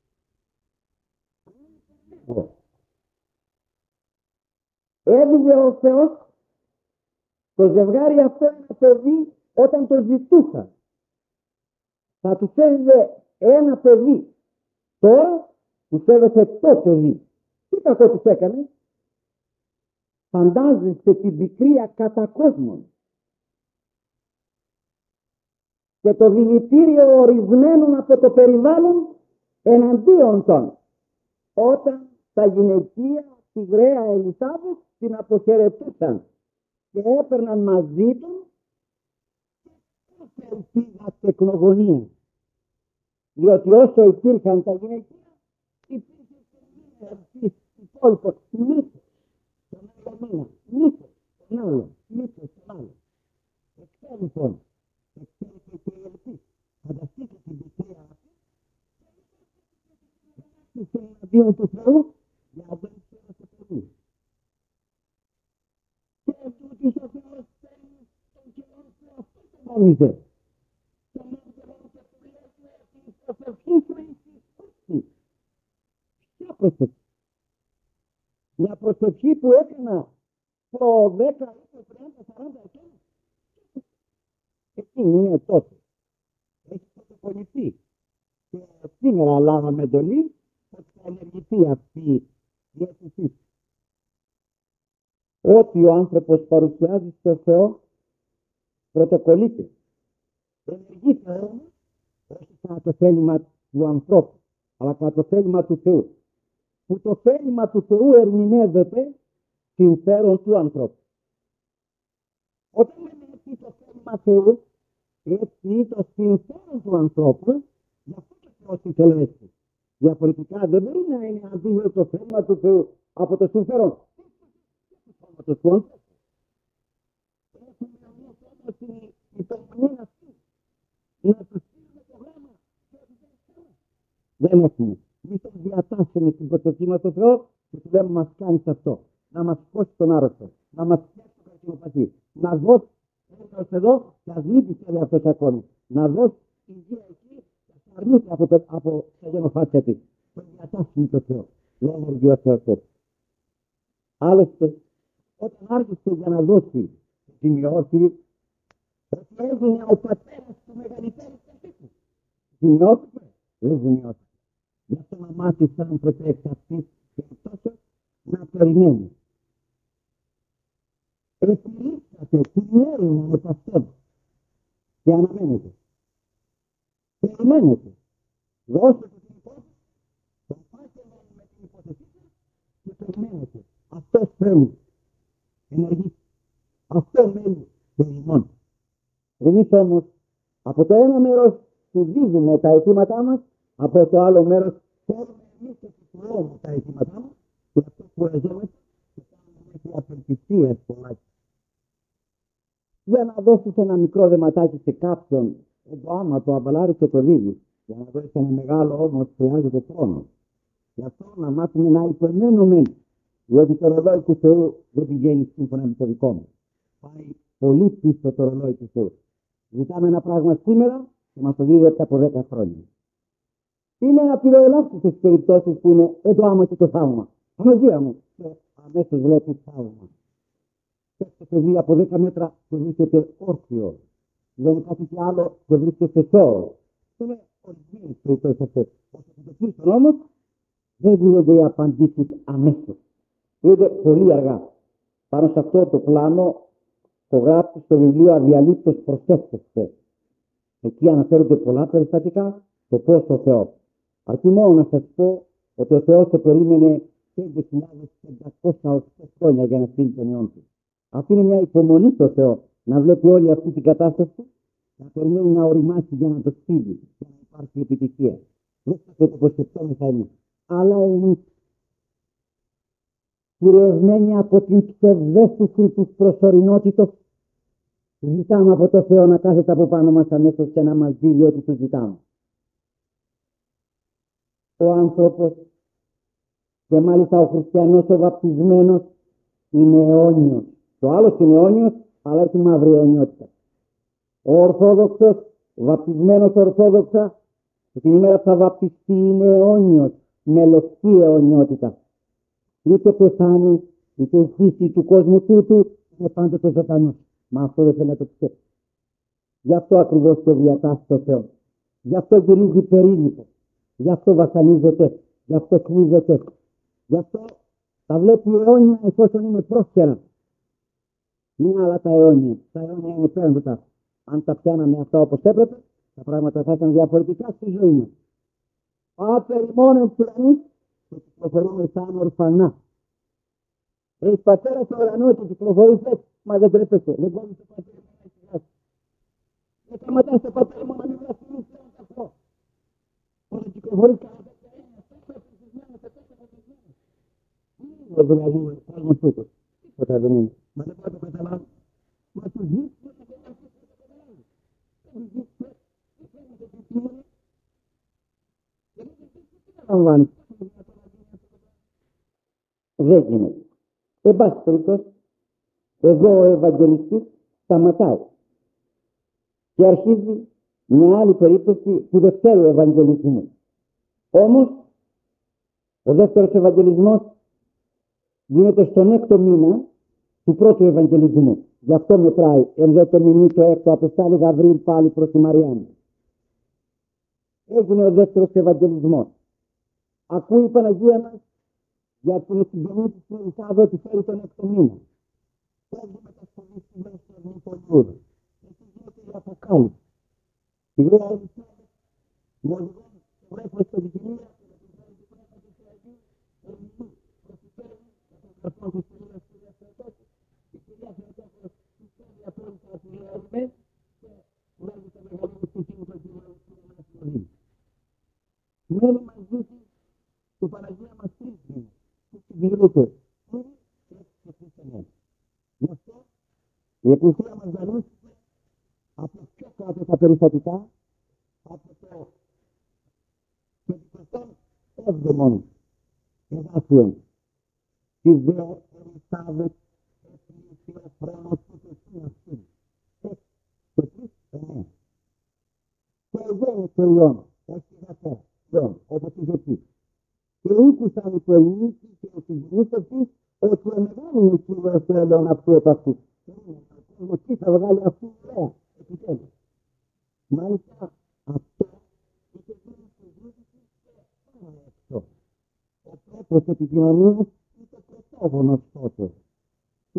Έδιδε ο Θεός το ζευγάρι αυτό ένα παιδί όταν το ζητούσαν. Θα τους έδιδε ένα παιδί. Τώρα τους έδωσε το παιδί. Τι κακό τους έκανε? Φαντάζεστε την πικρία κατά κόσμον και το δηλητήριο ορισμένων από το περιβάλλον εναντίον των. Όταν τα γυναικεία τη γραία Ελισάβετ την αποχαιρετούσαν και έπαιρναν μαζί του και ελπίδα τεκνογωνία. Διότι όσο υπήρχαν τα γυναικεία, υπήρχε και μία ελπίδα υπόλοιπο μύθος τον άλλο μήνα, μύθος τον άλλο, μύθος τον άλλο. Εξέ λοιπόν, εξέ και η ελπίδα. Φανταστείτε την πικρία αυτή και εναντίον του Θεού. Θεού, για να δεν ξέρετε πολύ. Και τούτης ο Θεός θέλει τον καιρό που αυτό το νόμιζε. Και νόμιζε μόνο και του λέγει ότι η προσευχή σου έχει όχι. Ποια προσευχή? Μια προσευχή που έκανα προ δέκα, είκοσι, τριάντα, σαράντα ετών. Εκείνη είναι τότε. Έχει πρωτοκολληθεί. Και σήμερα λάβαμε εντολή ότι θα ενεργηθεί αυτή η αίσθηση. Ό,τι ο άνθρωπος παρουσιάζει στο Θεό πρωτοκολλείται. Ενεργείται όμως όχι κατά το θέλημα του ανθρώπου, αλλά κατά το θέλημα του Θεού. Που το θέλημα του Θεού ερμηνεύεται συμφέρον του ανθρώπου. Όταν λέμε έτσι το θέλημα Θεού, έτσι το συμφέρον του ανθρώπου, γι' αυτό και Θεός ήθελε έτσι. Διαφορετικά δεν μπορεί να είναι αντίθετο το θέλημα του Θεού από το συμφέρον του ανθρώπου. Έχουμε όμως όμως την υπομονή αυτή, να του στείλουμε το γράμμα και όχι δεν ξέρουμε. Δεν έχουμε. Εμείς τον διατάσσουμε στην προσευχή μας στο Θεό και του λέμε μας κάνεις αυτό. Να μας σηκώσει τον άρρωστο, να μας φτιάξει το καρκινοπαθή, να δώσει έρθει εδώ και ας μην πιστεύει αυτός ακόμη. Να δώσει υγεία εκεί και ας αρνείται από, το, από τα γενοφάσια της. Τον διατάσσουμε το Θεό. Δεν ενεργεί ο Θεός. Άλλωστε, όταν άρχισε για να δώσει σημειώσει, ότι έγινε ο πατέρας του μεγαλύτερου του. Σημειώθηκε, δεν σημειώθηκε. Γι' αυτό να μάθει σαν πρέπει εξ αυτής περιπτώσεως να περιμένει. Επιλύσατε την έρευνα με αυτόν και αναμένετε. Περιμένετε. Δώστε την υπόθεση, τον πάτε με την υπόθεσή σας και περιμένετε. Αυτό θέλει. Ενεργεί. Αυτό μένει περιμόν. Εμείς όμως από το ένα μέρος του δίδουμε τα αιτήματά μας, από το άλλο μέρος θέλουμε εμείς και φυσιολογούμε τα αιτήματά μας και αυτό κουραζόμαστε και κάνουμε μέχρι απελπισίες πολλά. Για να δώσεις ένα μικρό δεματάκι σε κάποιον, το άμα το αβαλάρισε το δίδει. Για να δώσεις ένα μεγάλο όμως χρειάζεται χρόνο. Γι' αυτό να μάθουμε να υπερμένουμε, διότι το ρολόι του Θεού δεν πηγαίνει σύμφωνα με το δικό μου. Πάει πολύ πίσω το ρολόι του Θεού. Ζητάμε ένα πράγμα σήμερα και μας το δίδεται από δέκα χρόνια. Είναι ένα πυροελάχιστες περιπτώσεις που είναι εδώ άμα και το θαύμα. Αναζία μου και αμέσως βλέπει θαύμα. Και το παιδί από δέκα μέτρα και βρίσκεται όρθιο. Δεν είναι κάτι άλλο και βρίσκεται σώο. Είναι ορισμένες περιπτώσεις αυτές. Όσο το πίσω όμως δεν δίνονται οι απαντήσεις αμέσως. Είναι πολύ αργά. Πάνω σε αυτό το πλάνο το γράφει στο βιβλίο Αδιαλείπτως προσεύχεστε. Εκεί αναφέρονται πολλά περιστατικά το πώς ο Θεός. Αρκεί μόνο να σας πω ότι ο Θεός το περίμενε πέντε χιλιάδες πεντακόσια χρόνια για να στείλει τον Υιόν του. Αυτή είναι μια υπομονή στο Θεό να βλέπει όλη αυτή την κατάσταση, να περιμένει να οριμάσει για να το στείλει, για να υπάρχει επιτυχία. Δεν θα το προσκεπτόμεθα εμείς. Αλλά εμείς, κυριευμένοι από την ψευδέστηση της προσωρινότητος, ζητάμε από το Θεό να κάθεται από πάνω μας αμέσως και να μας δει ό,τι του ζητάμε. Ο άνθρωπος και μάλιστα ο χριστιανός ο βαπτισμένος είναι αιώνιος. Το άλλο είναι αιώνιος, αλλά έχει μαύρη αιωνιότητα. Ο Ορθόδοξος, ο βαπτισμένος Ορθόδοξα, την ημέρα που θα βαπτιστεί είναι αιώνιος, με λευκή αιωνιότητα. Είτε πεθάνει, είτε η φύση του κόσμου τούτου, είναι πάντοτε ζωντανός. Μα αυτό δεν θέλει να το πιστεύει. Γι' αυτό ακριβώς το διατάσσει το Θεό. Γι' αυτό γυρίζει περίλυπο. Γι' αυτό βασανίζεται. Γι' αυτό κλείβεται. Γι' αυτό τα βλέπει αιώνια εφόσον είναι πρόσκαιρα. Είναι άλλα τα αιώνια. Τα αιώνια είναι πέραντα. Αν τα πιάναμε αυτά όπως έπρεπε, τα πράγματα θα ήταν διαφορετικά στη ζωή μας. Πάτε ημών εξ ουρανής και κυκλοφορούμε σαν ορφανά. Έχεις πατέρα στο ουρανό και κυκλοφορείς έτσι, μα δεν τρέπεσαι. Δεν μπορείς το πατέρα μου να εξηγάσει. Δεν σταματάς το πατέρα μου να μην βλαστημείς πλέον τα φω. Όταν κυκλοφορείς καλά τέτοια έννοια, τόσο ευτυχισμένος και τόσο ευτυχισμένος. Είναι δηλαδή ο κόσμος τούτος. Τίποτα δεν είναι. Μα δεν μπορεί να το καταλάβει. Μα του ζεις και δεν μπορεί να το καταλάβει. Δεν ζεις και δεν φαίνεται τι είναι. Και δεν ζεις και δεν καταλαμβάνεις. δεν γίνεται. Εν πάση περιπτώσει, εδώ ο Ευαγγελιστής σταματάει και αρχίζει μια άλλη περίπτωση του δευτέρου Ευαγγελισμού. Όμως, ο δεύτερος Ευαγγελισμός γίνεται στον έκτο μήνα του πρώτου Ευαγγελισμού. Γι' αυτό μετράει εν δε το μηνύ το έκτο απεστάλη Γαβρίλ πάλι προς τη Μαριάννη. Έγινε ο δεύτερος Ευαγγελισμός. Ακούει η Παναγία μας για την συγγενή της Ελισάβετ ότι φέρει τον έκτο μήνα. Φεύγει με τα σχολή στη μέση του Αγνητολιούδου. Εκεί γίνεται η Αποκάλυψη. Η Γραία Ελισάβετ με οδηγών βρέφος στο δικαιολογία και με την χάρη του Πνεύματος του Αγίου ερμηνεί, προσφέρει με τον καρπό της κυρίας κυρίας Θεοτόκου. Η κυρία Θεοτόκου πιστεύει απόλυτα ότι είναι ερημένη και βγάζει τα μεγαλύτερη στοιχεία του Αγίου. Μένει μαζί του η Παναγία μας τρεις μήνες που συμπληρούνται κύριοι και εξωτερικοί. Γι' αυτό η Εκκλησία μας δανείστηκε από πιο κάτω τα περιστατικά από το πεντηκοστό έβδομο εδάφιο της δε Ελισάβετ επλήσια χρόνος του τεσσίου αυτήν. Έξι και τρεις εννέα. Και γέννησε η Ιώνα, όχι γατέρα, Ιώνα, όπως είχε πει. Και ήκουσαν οι Ελληνίκοι και οι συγγενείς αυτής ότι ο μεγάλος Κύριος θέλουν αυτού επ' αυτού. Ο τι θα βγάλει αυτού ωραία, επιτέλους. Μάλιστα αυτό είχε γίνει στη ζωή και πάνω έξω. Ο πρώτος επικοινωνίας ήταν πρωτόγονος τότε. Και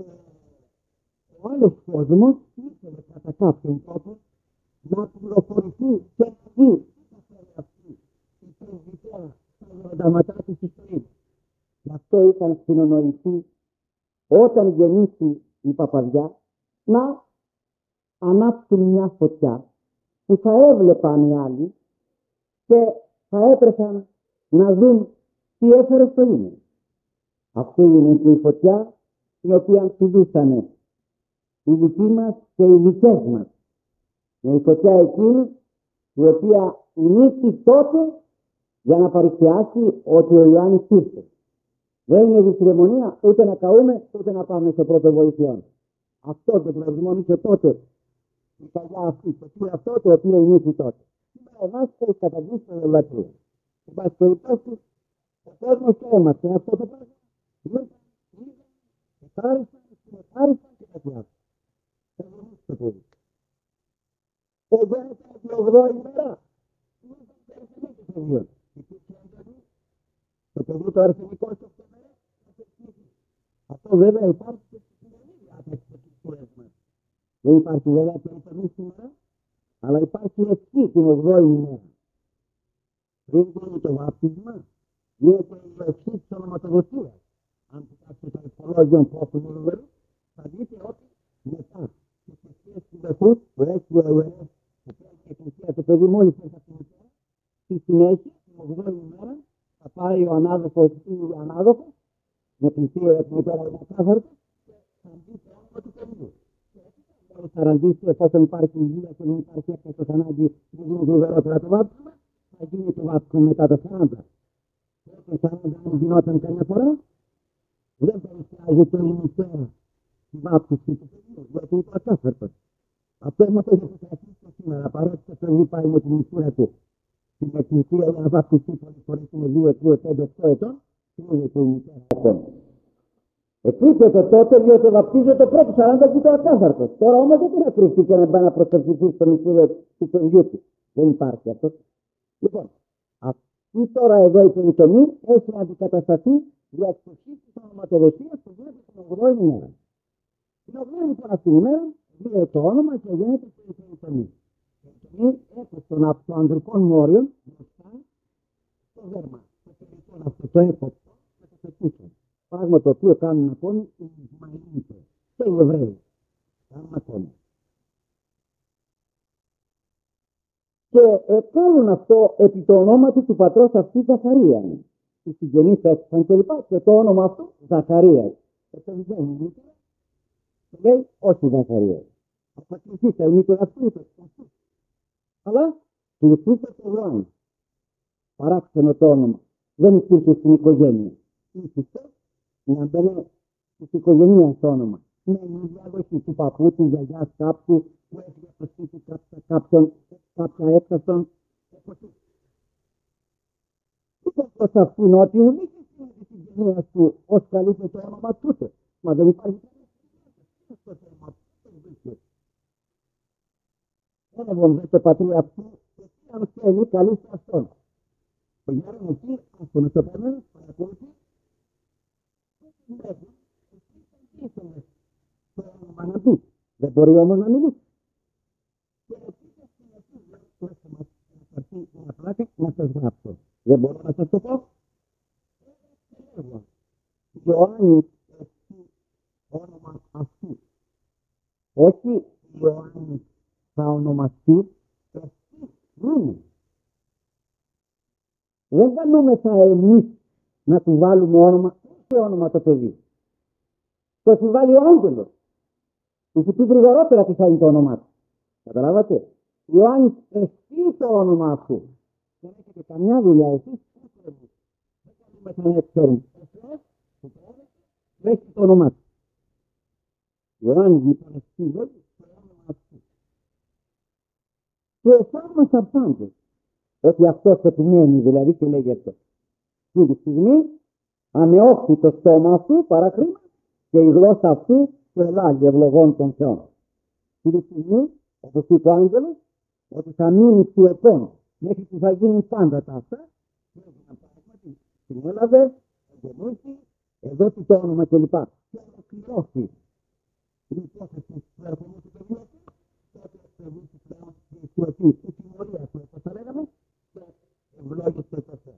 ο άλλος κόσμος ήθελε κατά κάποιον τρόπο να πληροφορηθεί και να δει τι θα φέρει αυτή η πρεσβυτέρα στα γερονταματά της ιστορίας. Γι' αυτό ήταν συνεννοηθεί όταν γεννήσει η παπαδιά να ανάψουν μια φωτιά που θα έβλεπαν οι άλλοι και θα έτρεχαν να δουν τι έφερε στο ίνο. Αυτή είναι η φωτιά η οποία πηδούσανε οι δικοί μας και οι δικές μας. Είναι η φωτιά εκείνη η οποία νίκη τότε για να παρουσιάσει ότι ο Ιωάννης ήρθε. Δεν είναι δυσρεμονία ούτε να καούμε ούτε να πάμε στο πρώτο βοηθειόν. Αυτό το προηγούμενο τότε η παλιά αυτή, το τι αυτό το οποίο νίκη τότε. Σήμερα εμάς έχει καταργήσει το λατρείο. Εν πάση περιπτώσει, ο κόσμος το έμαθε αυτό το πράγμα. Ήρθαν, ήρθαν, ετάρισαν, συμμετάρισαν και τα διάβασαν. Θα γεννήσει το παιδί. Και γίνεται την ογδόη ημέρα. Ήρθαν και έρθαν και το παιδί. Υπήρχε έντονη. Το παιδί το αρσενικό στο φθεμερέ. Αυτό βέβαια υπάρχει και στη σημερινή διάταξη της ιστορίας μας. Δεν υπάρχει βέβαια περιτομή σήμερα, αλλά υπάρχει ευχή την ογδόη ημέρα. Πριν γίνει το βάπτισμα, γίνεται η ευχή της ονοματοδοσίας. Αν κοιτάξετε το ευχολόγιο που έχουμε νούμερο, θα δείτε ότι μετά τις ευχές του δεχούς που έχει ο Ιωάννης που παίρνει η Εκκλησία το παιδί μόλις έρθει από τη μητέρα, στη συνέχεια, την ογδόη ημέρα, θα πάει ο ανάδοχος ή η ανάδοχος, με πλησίο για τη μητέρα είναι ακάθαρτο και θα μπει το όνομα του παιδιού. Και έτσι μόλις θα ραντίσει, εφόσον υπάρχει υγεία και δεν υπάρχει έκτακτος ανάγκη, δεν γίνει γρηγορότερα το βάπτισμα, θα γίνει το βάπτισμα μετά το σαράντα. Το σαράντα αν γινόταν καμιά φορά, δεν παρουσιάζεται η μητέρα τη βάπτιση του παιδιού, γιατί είναι το ακάθαρτο. Αυτό όμως έχει αποκρατήσει σήμερα, παρότι το παιδί πάει με την μητέρα του στην εκκλησία για να βάπτισει πολλές φορές είναι δύο, τρία, πέντε, οκτώ ετών, και είναι και η μητέρα ακόμα. Εκκλείσεται τότε διότι βαπτίζεται το πρώτο σαράντα και το ακάθαρτο. Τώρα όμως δεν μπορεί να κρυφτεί και να πάει να προσευχηθεί στο μητέρα του παιδιού του. Δεν υπάρχει αυτό. Λοιπόν, αυτή τώρα εδώ η περιτομή έχει αντικατασταθεί για τη ευχή της ονοματοδοσίας που γίνεται την ογδόη ημέρα. Την ογδόη λοιπόν αυτή η ημέρα δίνει το όνομα και γίνεται και η περιτομή. Η περιτομή έπεσε των αυτοανδρικών μόριων μπροστά στο δέρμα. Το περιτόν αυτό το έποπτο και το πετούσαν. Πράγμα το οποίο κάνουν ακόμη οι Ισμαηλίτες και οι Εβραίοι. Κάνουν ακόμη. Και ε, κάνουν αυτό επί το ονόματι του πατρός αυτού Ζαχαρία. Οι συγγενείς έφτασαν και λοιπά και το όνομα αυτό Ζαχαρία. Επενδύουν η μήτερα και λέει όχι Ζαχαρία. Απακληθήσα η μήτερα αυτού είπε. Αλλά κληθήσα το Ιωάννη. Παράξενο το όνομα. Δεν υπήρχε στην οικογένεια. Ήσυχε να μπαίνει της οικογένειας το όνομα. Με η διάδοχη του παππού, της γιαγιάς κάποιου, που έφυγε από το σπίτι κάποια, κάποιον, κάποια έκταστον. Είπε προς αυτήν ότι ουνίκη της οικογένειας του ως καλείται το όνομα τούτο. Μα δεν υπάρχει στο θέμα. Ένα βομβέ το πατρί αυτού, και τι αν θέλει καλεί σε αυτόν. Ο Γιάννη εκεί, αυτόν το επόμενο, παρακολουθεί, δεν πρέπει, ήθελε το όνομα να πει. Δεν μπορεί όμως να μιλήσει. Και επίσης στην αρχή, δώστε μας να πάρει μια πλάτη να σας γράψω. Δεν μπορώ να σας το πω. Ιωάννη, εσύ, όνομα αυτού. Όχι Ιωάννη θα ονομαστεί, εσύ είναι. Δεν καλούμεθα εμείς να του βάλουμε όνομα, όχι όνομα το παιδί. Το έχει βάλει ο άγγελος. Του σου πει γρηγορότερα τι θα είναι το όνομά του. Καταλάβατε. Ιωάννη, εσύ το όνομα αυτού. Δεν έχετε καμιά δουλειά εσείς. Δεν καλούμεθα να ξέρουν. Έχει το όνομά του. Ιωάννη, λοιπόν, εσύ λέει το όνομα αυτού. Και εφάρμοσα πάντως ότι αυτός επιμένει, δηλαδή, και λέγει αυτό. Αυτή τη στιγμή ανεώχθη το στόμα αυτού παρακρίμα και η γλώσσα αυτού του ελάγει ευλογών των Θεών. Αυτή τη στιγμή, όπως είπε ο άγγελος, ότι θα μείνει ψιωτών μέχρι που θα γίνουν πάντα τα αυτά, και έγιναν πράγματι, την έλαβε, εγγενήθη, εδώ τι το όνομα κλπ. Και ολοκληρώθη η υπόθεση του ερχομού του παιδιού, τότε ευθεβήθηκε πλέον η αισιωτή, η τιμωρία του, όπως θα λέγαμε, και ευλόγησε το Θεό.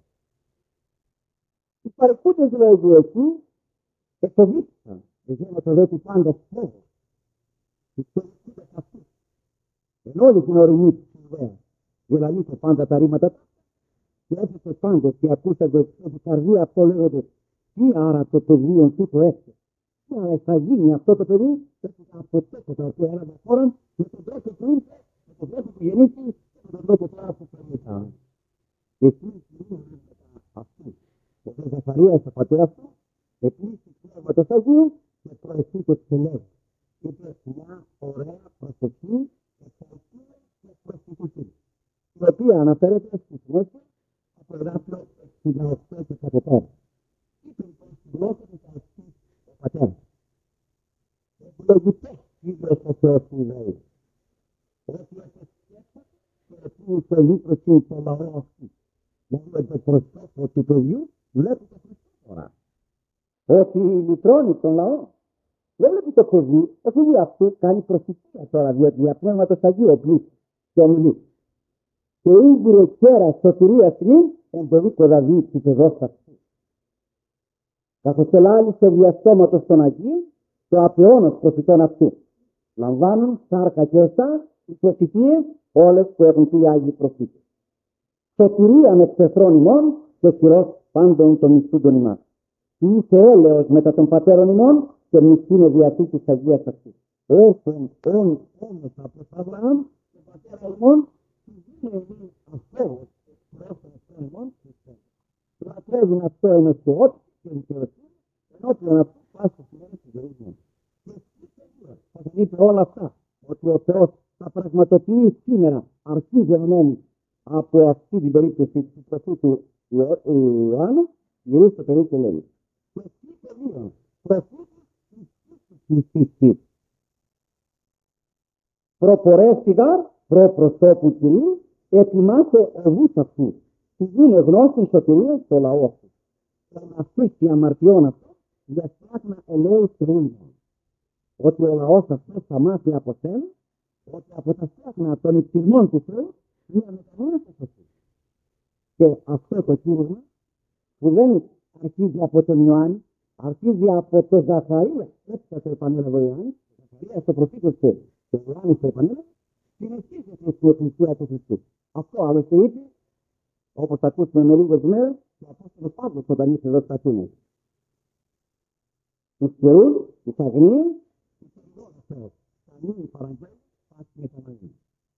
Οι παρεκούτες λέγου εκεί εφοβήθηκαν, εγένετο δε του πάντα φόβο. Οι παρεκούτες αυτούς, εν όλη την ορεινή της Ιουδαίας, γελαλίτε πάντα τα ρήματα του, και έφυγε πάντως και ακούσατε από την καρδία αυτό λέγοντας, τι άρα το πεδίο τούτο έφυγε. Τι άρα θα γίνει αυτό το παιδί, έφυγε από τότε το οποίο έλαβε χώραν, με τον τρόπο που ήρθε, με τον τρόπο που γεννήθηκε, με τον τρόπο τώρα που περνητά. Και εκείνη τη στιγμή αυτού, ο δε Ζαχαρίας, ο πατέρας του, επίσης του Πνεύματος Αγίου και προεχθήκε και λέει, είπε μια ωραία προσευχή, ευχαριστία και προστιχική, η οποία αναφέρεται στη συνέχεια από γράφιο εξήντα οκτώ και κατωτέρα. Είπε λοιπόν στη γλώσσα του Καριστής ο πατέρας. Ευλογητές ίδιος ο Θεός του Ισραήλ. Ότι επεσκέφτεται και επίνησε λύτρωση το λαό αυτού. Δηλαδή το προσώπο του παιδιού βλέπει το Χριστό τώρα. Ότι λυτρώνει τον λαό. Δεν βλέπει το παιδί, επειδή αυτού κάνει προσευχία τώρα, διότι για Πνεύματος Αγίου οπλίσει και ομιλεί. Και ήγκυρε κέρα σωτηρίας μην εμποδί κοδαβεί του παιδός αυτού. Καθώς ελάλησε διαστόματος των Αγίων, το απεώνος προφητών αυτού. Λαμβάνουν σάρκα και οστά οι προφητείες όλες που έχουν πει οι Άγιοι προφήτες. Σωτηρίαν εκ πεθρών ημών και χειρός πάντων των μισθούντων ημάς. Τι είσαι έλεος μετά των πατέρων ημών και μισθήνε διαθήκης Αγίας αυτού. Όσον όν όμως από Αβραάμ και πατέρα ημών, είναι εμείς αυτός πρόσωπος των ημών Χριστός. Λατρεύουν αυτό ενός και ό,τι και δικαιοσύνη, ενώπιον αυτού πάσχω σημαίνει στη ζωή μου. Και όταν είπε όλα αυτά, ότι ο Θεός θα πραγματοποιεί σήμερα, αρχή γενομένη από αυτή την περίπτωση του προφήτου Ιωάννου, γυρίζει το παιδί και λέει, και εσύ παιδίον, προφήτης της πίστης. Προπορεύτηγα, προπροσώπου Κυρίου, ετοιμάσε οδούς αυτού, που γίνε γνώστην σωτηρίας στο λαό αυτού. Τον αφήσει αμαρτιών αυτό, για σπράγμα ελέους και ούλμων. Ότι ο λαός αυτός θα μάθει από σένα, ότι από τα σπράγμα των υπτυρμών του Θεού, μια μετανοία θα σωθεί. Και αυτό το κήρυγμα, που δεν αρχίζει από τον Ιωάννη, αρχίζει από τον Ζαχαρία, έτσι θα το επανέλαβε ο Ιωάννης, ο Ζαχαρίας το προφήτος του, και ο Ιωάννης το επανέλαβε, συνεχίζεται στην Εκκλησία του Χριστού. Αυτό άλλωστε είπε, όπως θα ακούσουμε με λίγες μέρες, ο Απόστολος Παύλος όταν ήρθε εδώ στα Αθήνα. Τους καιρούς, τους αγνίους, τους περιγόνους Θεός. Θα μείνει παραγγέλνει, πάση με τα μαγεία.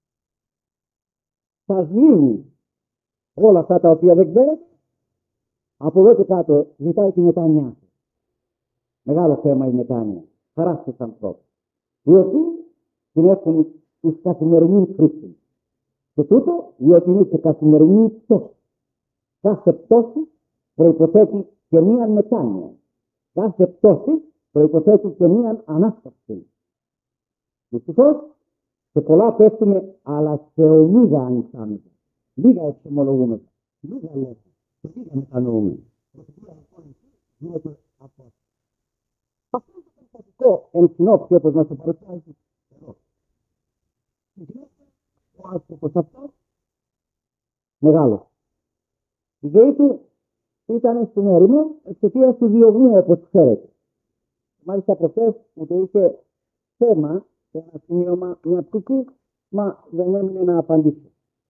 Θα σβήνει όλα αυτά τα οποία δεν ξέρετε, από εδώ και κάτω ζητάει τη μετανιά. Μεγάλο θέμα η μετάνοια. Χαρά στους ανθρώπους. Διότι την έχουν εις καθημερινή χρήση. Και τούτο διότι είναι και καθημερινή πτώση. Κάθε πτώση προϋποθέτει και μία μετάνοια. Κάθε πτώση προϋποθέτει και μία ανάσταση. Δυστυχώς σε πολλά πέφτουμε, αλλά σε λίγα ανιστάμεθα. Λίγα εξομολογούμε. Λίγα λέμε. Και λίγα μετανοούμε. Γίνεται αυτό. Αυτό είναι το περιστατικό εν συνόψη, όπως μας το παρουσιάζει εδώ. Ο άνθρωπος αυτός μεγάλος. Η ζωή του ήταν στην έρημο εξαιτίας του διωγμού, όπως ξέρετε. Μάλιστα προχθές μου το είχε θέμα σε ένα σημείωμα μια πτυχή, μα δεν έμεινε να απαντήσω.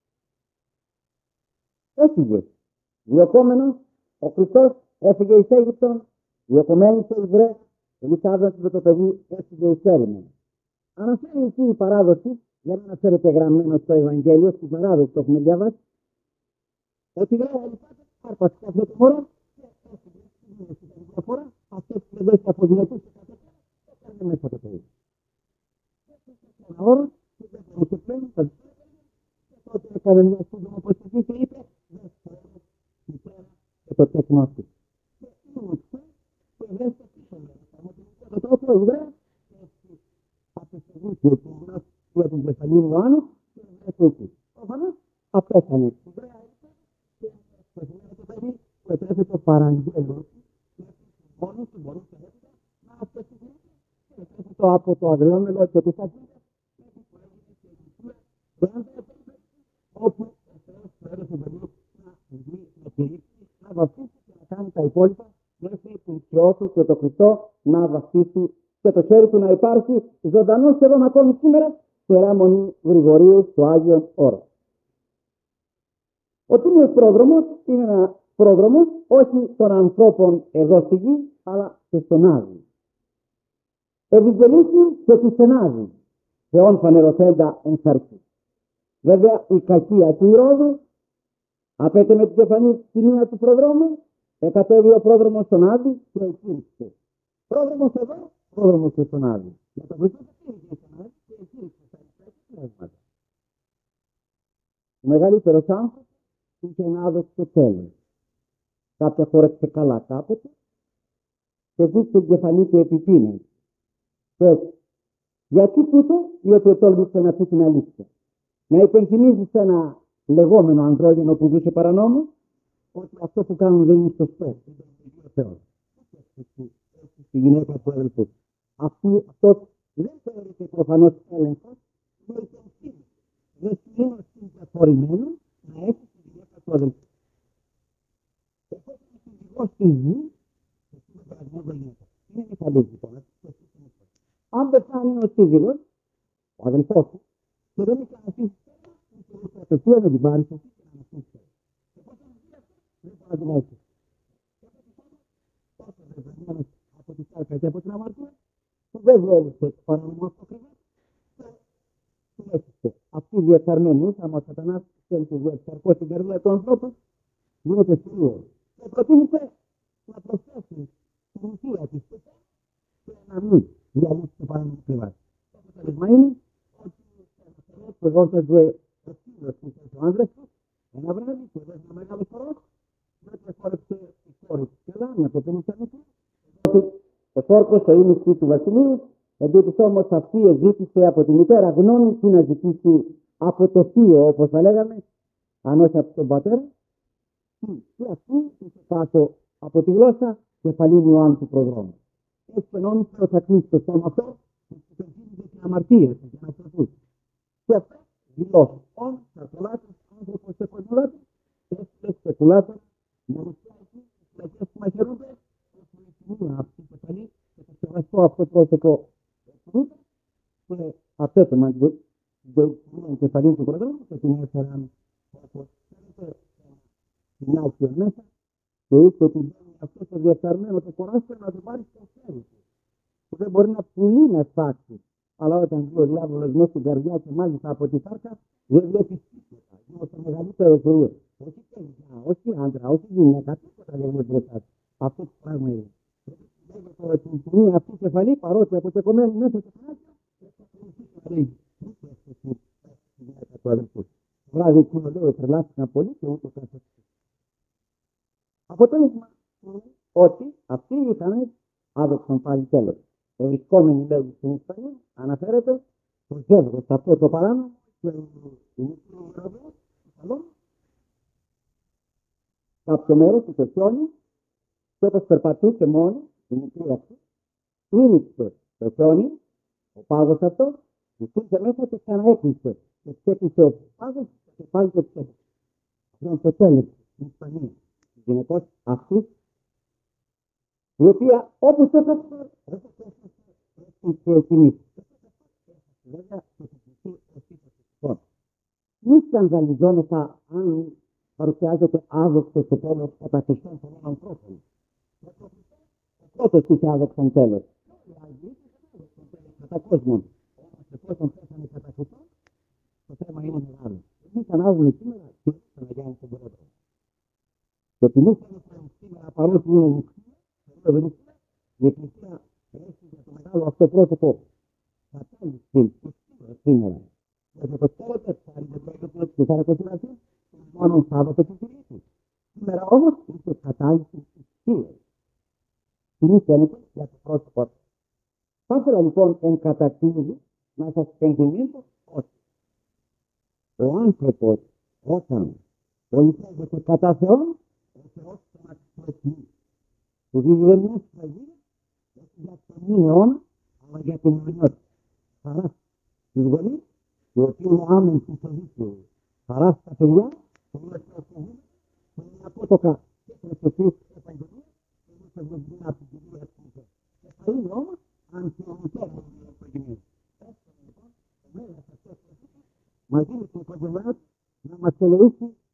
Έφυγε. Διωκόμενος, ο Χριστός έφυγε εις Αίγυπτον, διωκομένοι σε Ιδραία, Ελισάβετ με το παιδί έφυγε εις έρημο. Αναφέρει εκεί η παράδοση, δεν αναφέρεται γραμμένο στο Ευαγγέλιο, στην παράδοση το έχουμε διαβάσει, ότι λέει ο Ελισάβετ άρπασε αυτό το μωρό και έφυγε στην διαφορά, αυτές τις παιδές αποδυνατούσε κατά πέρα και έκανε μέσα το παιδί. Ένα όρο και δεν μπορούσε πλέον, θα δει και τότε έκανε μια σύντομα προσευχή και είπε δεν θέλω μητέρα και το τέκνο αυτού. Και είναι αυτό και δεν σε πίσω με το τρόπο Εβραία και έτσι απευθυνθεί ο Τούγνας για τον Κεφαλήν Ιωάννου και δεν σε εκεί. Προφανώς απέθανε. Εβραία είπε και το το παιδί που ετρέφει το παραγγέλιο και μόνος του μπορούσε να απευθυνθεί και ετρέφει το από το αγριόμελο και τους αφήνες όπου ο Θεός του έδωσε παιδί να βγει, να κηρύξει, να βαφτίσει και να κάνει τα υπόλοιπα μέχρι του Υιό του και το Χριστό να βαφτίσει και το χέρι του να υπάρχει ζωντανό σχεδόν ακόμη σήμερα σε Ράμονη Γρηγορίου στο Άγιον Όρο. Ο Τίμιος Πρόδρομος είναι ένα πρόδρομος όχι των ανθρώπων εδώ στη γη, αλλά και στον Άδη. Ευηγγελίσει και του στενάζει, Θεόν φανερωθέντα εν σαρκή. Βέβαια η κακία του Ηρώδου απέτε με την κεφανή τιμία του προδρόμου, εκατέβει ο πρόδρομος στον Άδη και εκήρυξε. Πρόδρομος εδώ, πρόδρομος και στον Άδη. Για το Χριστό εκήρυξε στον Άδη και εκήρυξε στα ιστορικά πνεύματα. Ο μεγαλύτερος άνθρωπος είχε ένα άδοξο τέλος. Κάποια χόρεψε καλά κάποτε και δείξε την κεφανή του επιπίνες. Γιατί τούτο, διότι ετόλμησε να πει την αλήθεια. Να υπενθυμίζει σε ένα λεγόμενο ανδρόγενο που ζούσε παρανόμο ότι αυτό που κάνουν δεν είναι σωστό. Δεν είναι ο Θεός. Στη γυναίκα του αδελφού. Αυτό δεν θεωρείται προφανώς έλεγχος, αλλά υπενθυμίζει. Δεν είναι συγκεκριμένο να έχει τη γυναίκα του αδελφού. Εφόσον είναι συζυγός στη γη, είναι νυφαλής λοιπόν. Αν πεθάνει ο σύζυγος, ο αδελφός του, και δεν είχε αναστήσει πέρα, είχε απευθεία να την πάρει στο σπίτι και να αναστήσει πέρα. Εφόσον δεν μπορεί να την έχει. Και από τη φάμα, τόσο δεδομένος από τη σάρκα και από την αμαρτία, που δεν βόλησε το παρανομός το κρυβές, και του έφυσε. Αυτή η διεφθαρμένη, άμα ο σατανάς θέλει του διεφθαρκώσει την καρδιά του ανθρώπου, γίνεται θηρίο. Και προτίμησε να προσθέσει την ουσία της και να μην διαλύσει το παράνομο κρυβάς. Το αποτέλεσμα είναι ότι που εγώσταζε ο φίλος που είχε ο άντρας του, ένα βράδυ που έδωσε ένα μεγάλο χορός, δεν προχώρεψε η κόρη της και λάμια το πενήντα μικρό, ότι ο Σόρκος το ήμιση του βασιλείου, εντούτοις όμως αυτή ζήτησε από τη μητέρα γνώμη του να ζητήσει από το θείο, όπως θα λέγαμε, αν όχι από τον πατέρα, και αυτή είχε κάτω από τη γλώσσα κεφαλήν Ιωάννου του προδρόμου. Έτσι και νόμιζε ότι θα κλείσει το στόμα αυτό, που υπενθύμιζε την αμαρτία του και να στραφούσε. Και αυτό δηλώσει. Όν, στρατολάτης, άνθρωπος και κοσμολάτης, και σπεκουλάτων, μορουσιάζει, τις φυλακές που μαχαιρούνται, που είναι αυτή η κεφαλή, και το σεβαστό αυτό πρόσωπο του και απέτωμα την κεφαλή του προδρόμου και την έφεραν όπως θέλετε την άκρη μέσα και είπε ότι αυτό το διεφθαρμένο το κοράσιο να το πάρει στο χέρι του. Που δεν μπορεί να πουλεί να σπάξει. Αλλά όταν δει ο διάβολος μέσα στην καρδιά και μάλιστα από τη σάρκα, δεν βλέπει τίποτα. Είναι το μεγαλύτερο κρύο. Όχι παιδιά, όχι άντρα, όχι γυναίκα, τίποτα δεν είναι μπροστά. Αυτό το πράγμα είναι. Δεν το από την κοινή αυτή κεφαλή, παρότι αποκεκομένη μέσα στο χάρτη, θα λέει, ούτε αυτή τη γυναίκα του αδελφού. Το βράδυ εκείνο λέω, τρελάθηκαν πολύ και ούτω καθεξής. Αποτέλεσμα ότι αυτοί ήταν άδοξον πάλι τέλος. Ευρισκόμενοι λέγει στην Ισπανία, αναφέρεται το ζεύγος αυτό το παράνομο και η μικρή ροδό, το καλό, κάποιο μέρος του το χιόνι, και όπως περπατούσε μόνο, η μικρή αυτή, κλείνησε το χιόνι, ο πάγος αυτό, υπήρχε μέσα και ξαναέκλεισε. Και ξέκλεισε ο πάγος και πάλι το ξέκλεισε. Αυτό είναι το τέλος στην Ισπανία. Η γυναικός αυτή, η οποία όπως έπαιξε, έπαιξε και εκείνη. Βέβαια, και θα χρηστεί ως ύπος. Μη σκανδαλιζόμεθα αν παρουσιάζεται άδοξο στο τέλος κατά Χριστόν των ανθρώπων. Ο πρώτος είχε άδοξον τέλος. Οι Άγιοι κατά κόσμον. Όμως εφόσον πέσανε κατά Χριστόν, το θέμα είναι μεγάλο. Εμείς ανάβουμε σήμερα και τον Αγιάννη τον Πρώτο. Το τιμήν σήμερα παρότι είναι νηξία, η Εκκλησία έχει για το μεγάλο αυτό πρόσωπο κατάληψη σήμερα. Γιατί το ξέρετε, θα είναι το έργο του Σαρακοστήρατου, μόνο Σάββατο και Κυριακή. Σήμερα όμως είχε κατάληψη της θύρας. Τι φαίνεται για το πρόσωπο αυτό. Θα ήθελα λοιπόν εν κατακλείδη να σας πενθυμίσω ότι ο άνθρωπος όταν πολιτεύεται κατά Θεόν, ο Θεός τον αξιοποιεί. Του δίδει δεν είναι σφαγή, όχι για τον αιώνα, αλλά για την αιωνιότητα. Χαρά στους γονείς, οι οποίοι είναι άμεση στο δίκαιο. Χαρά στα παιδιά, που είναι στο δίκαιο, που είναι απότοκα και προσωπής επαγγελίας, και είναι στο δίκαιο από την κυρία της. Και θα είναι όμως αντιομητέρα με την οικογένεια. Έτσι λοιπόν, ο μέγας αυτός μαζί με την οικογένειά του να μας ελεήσει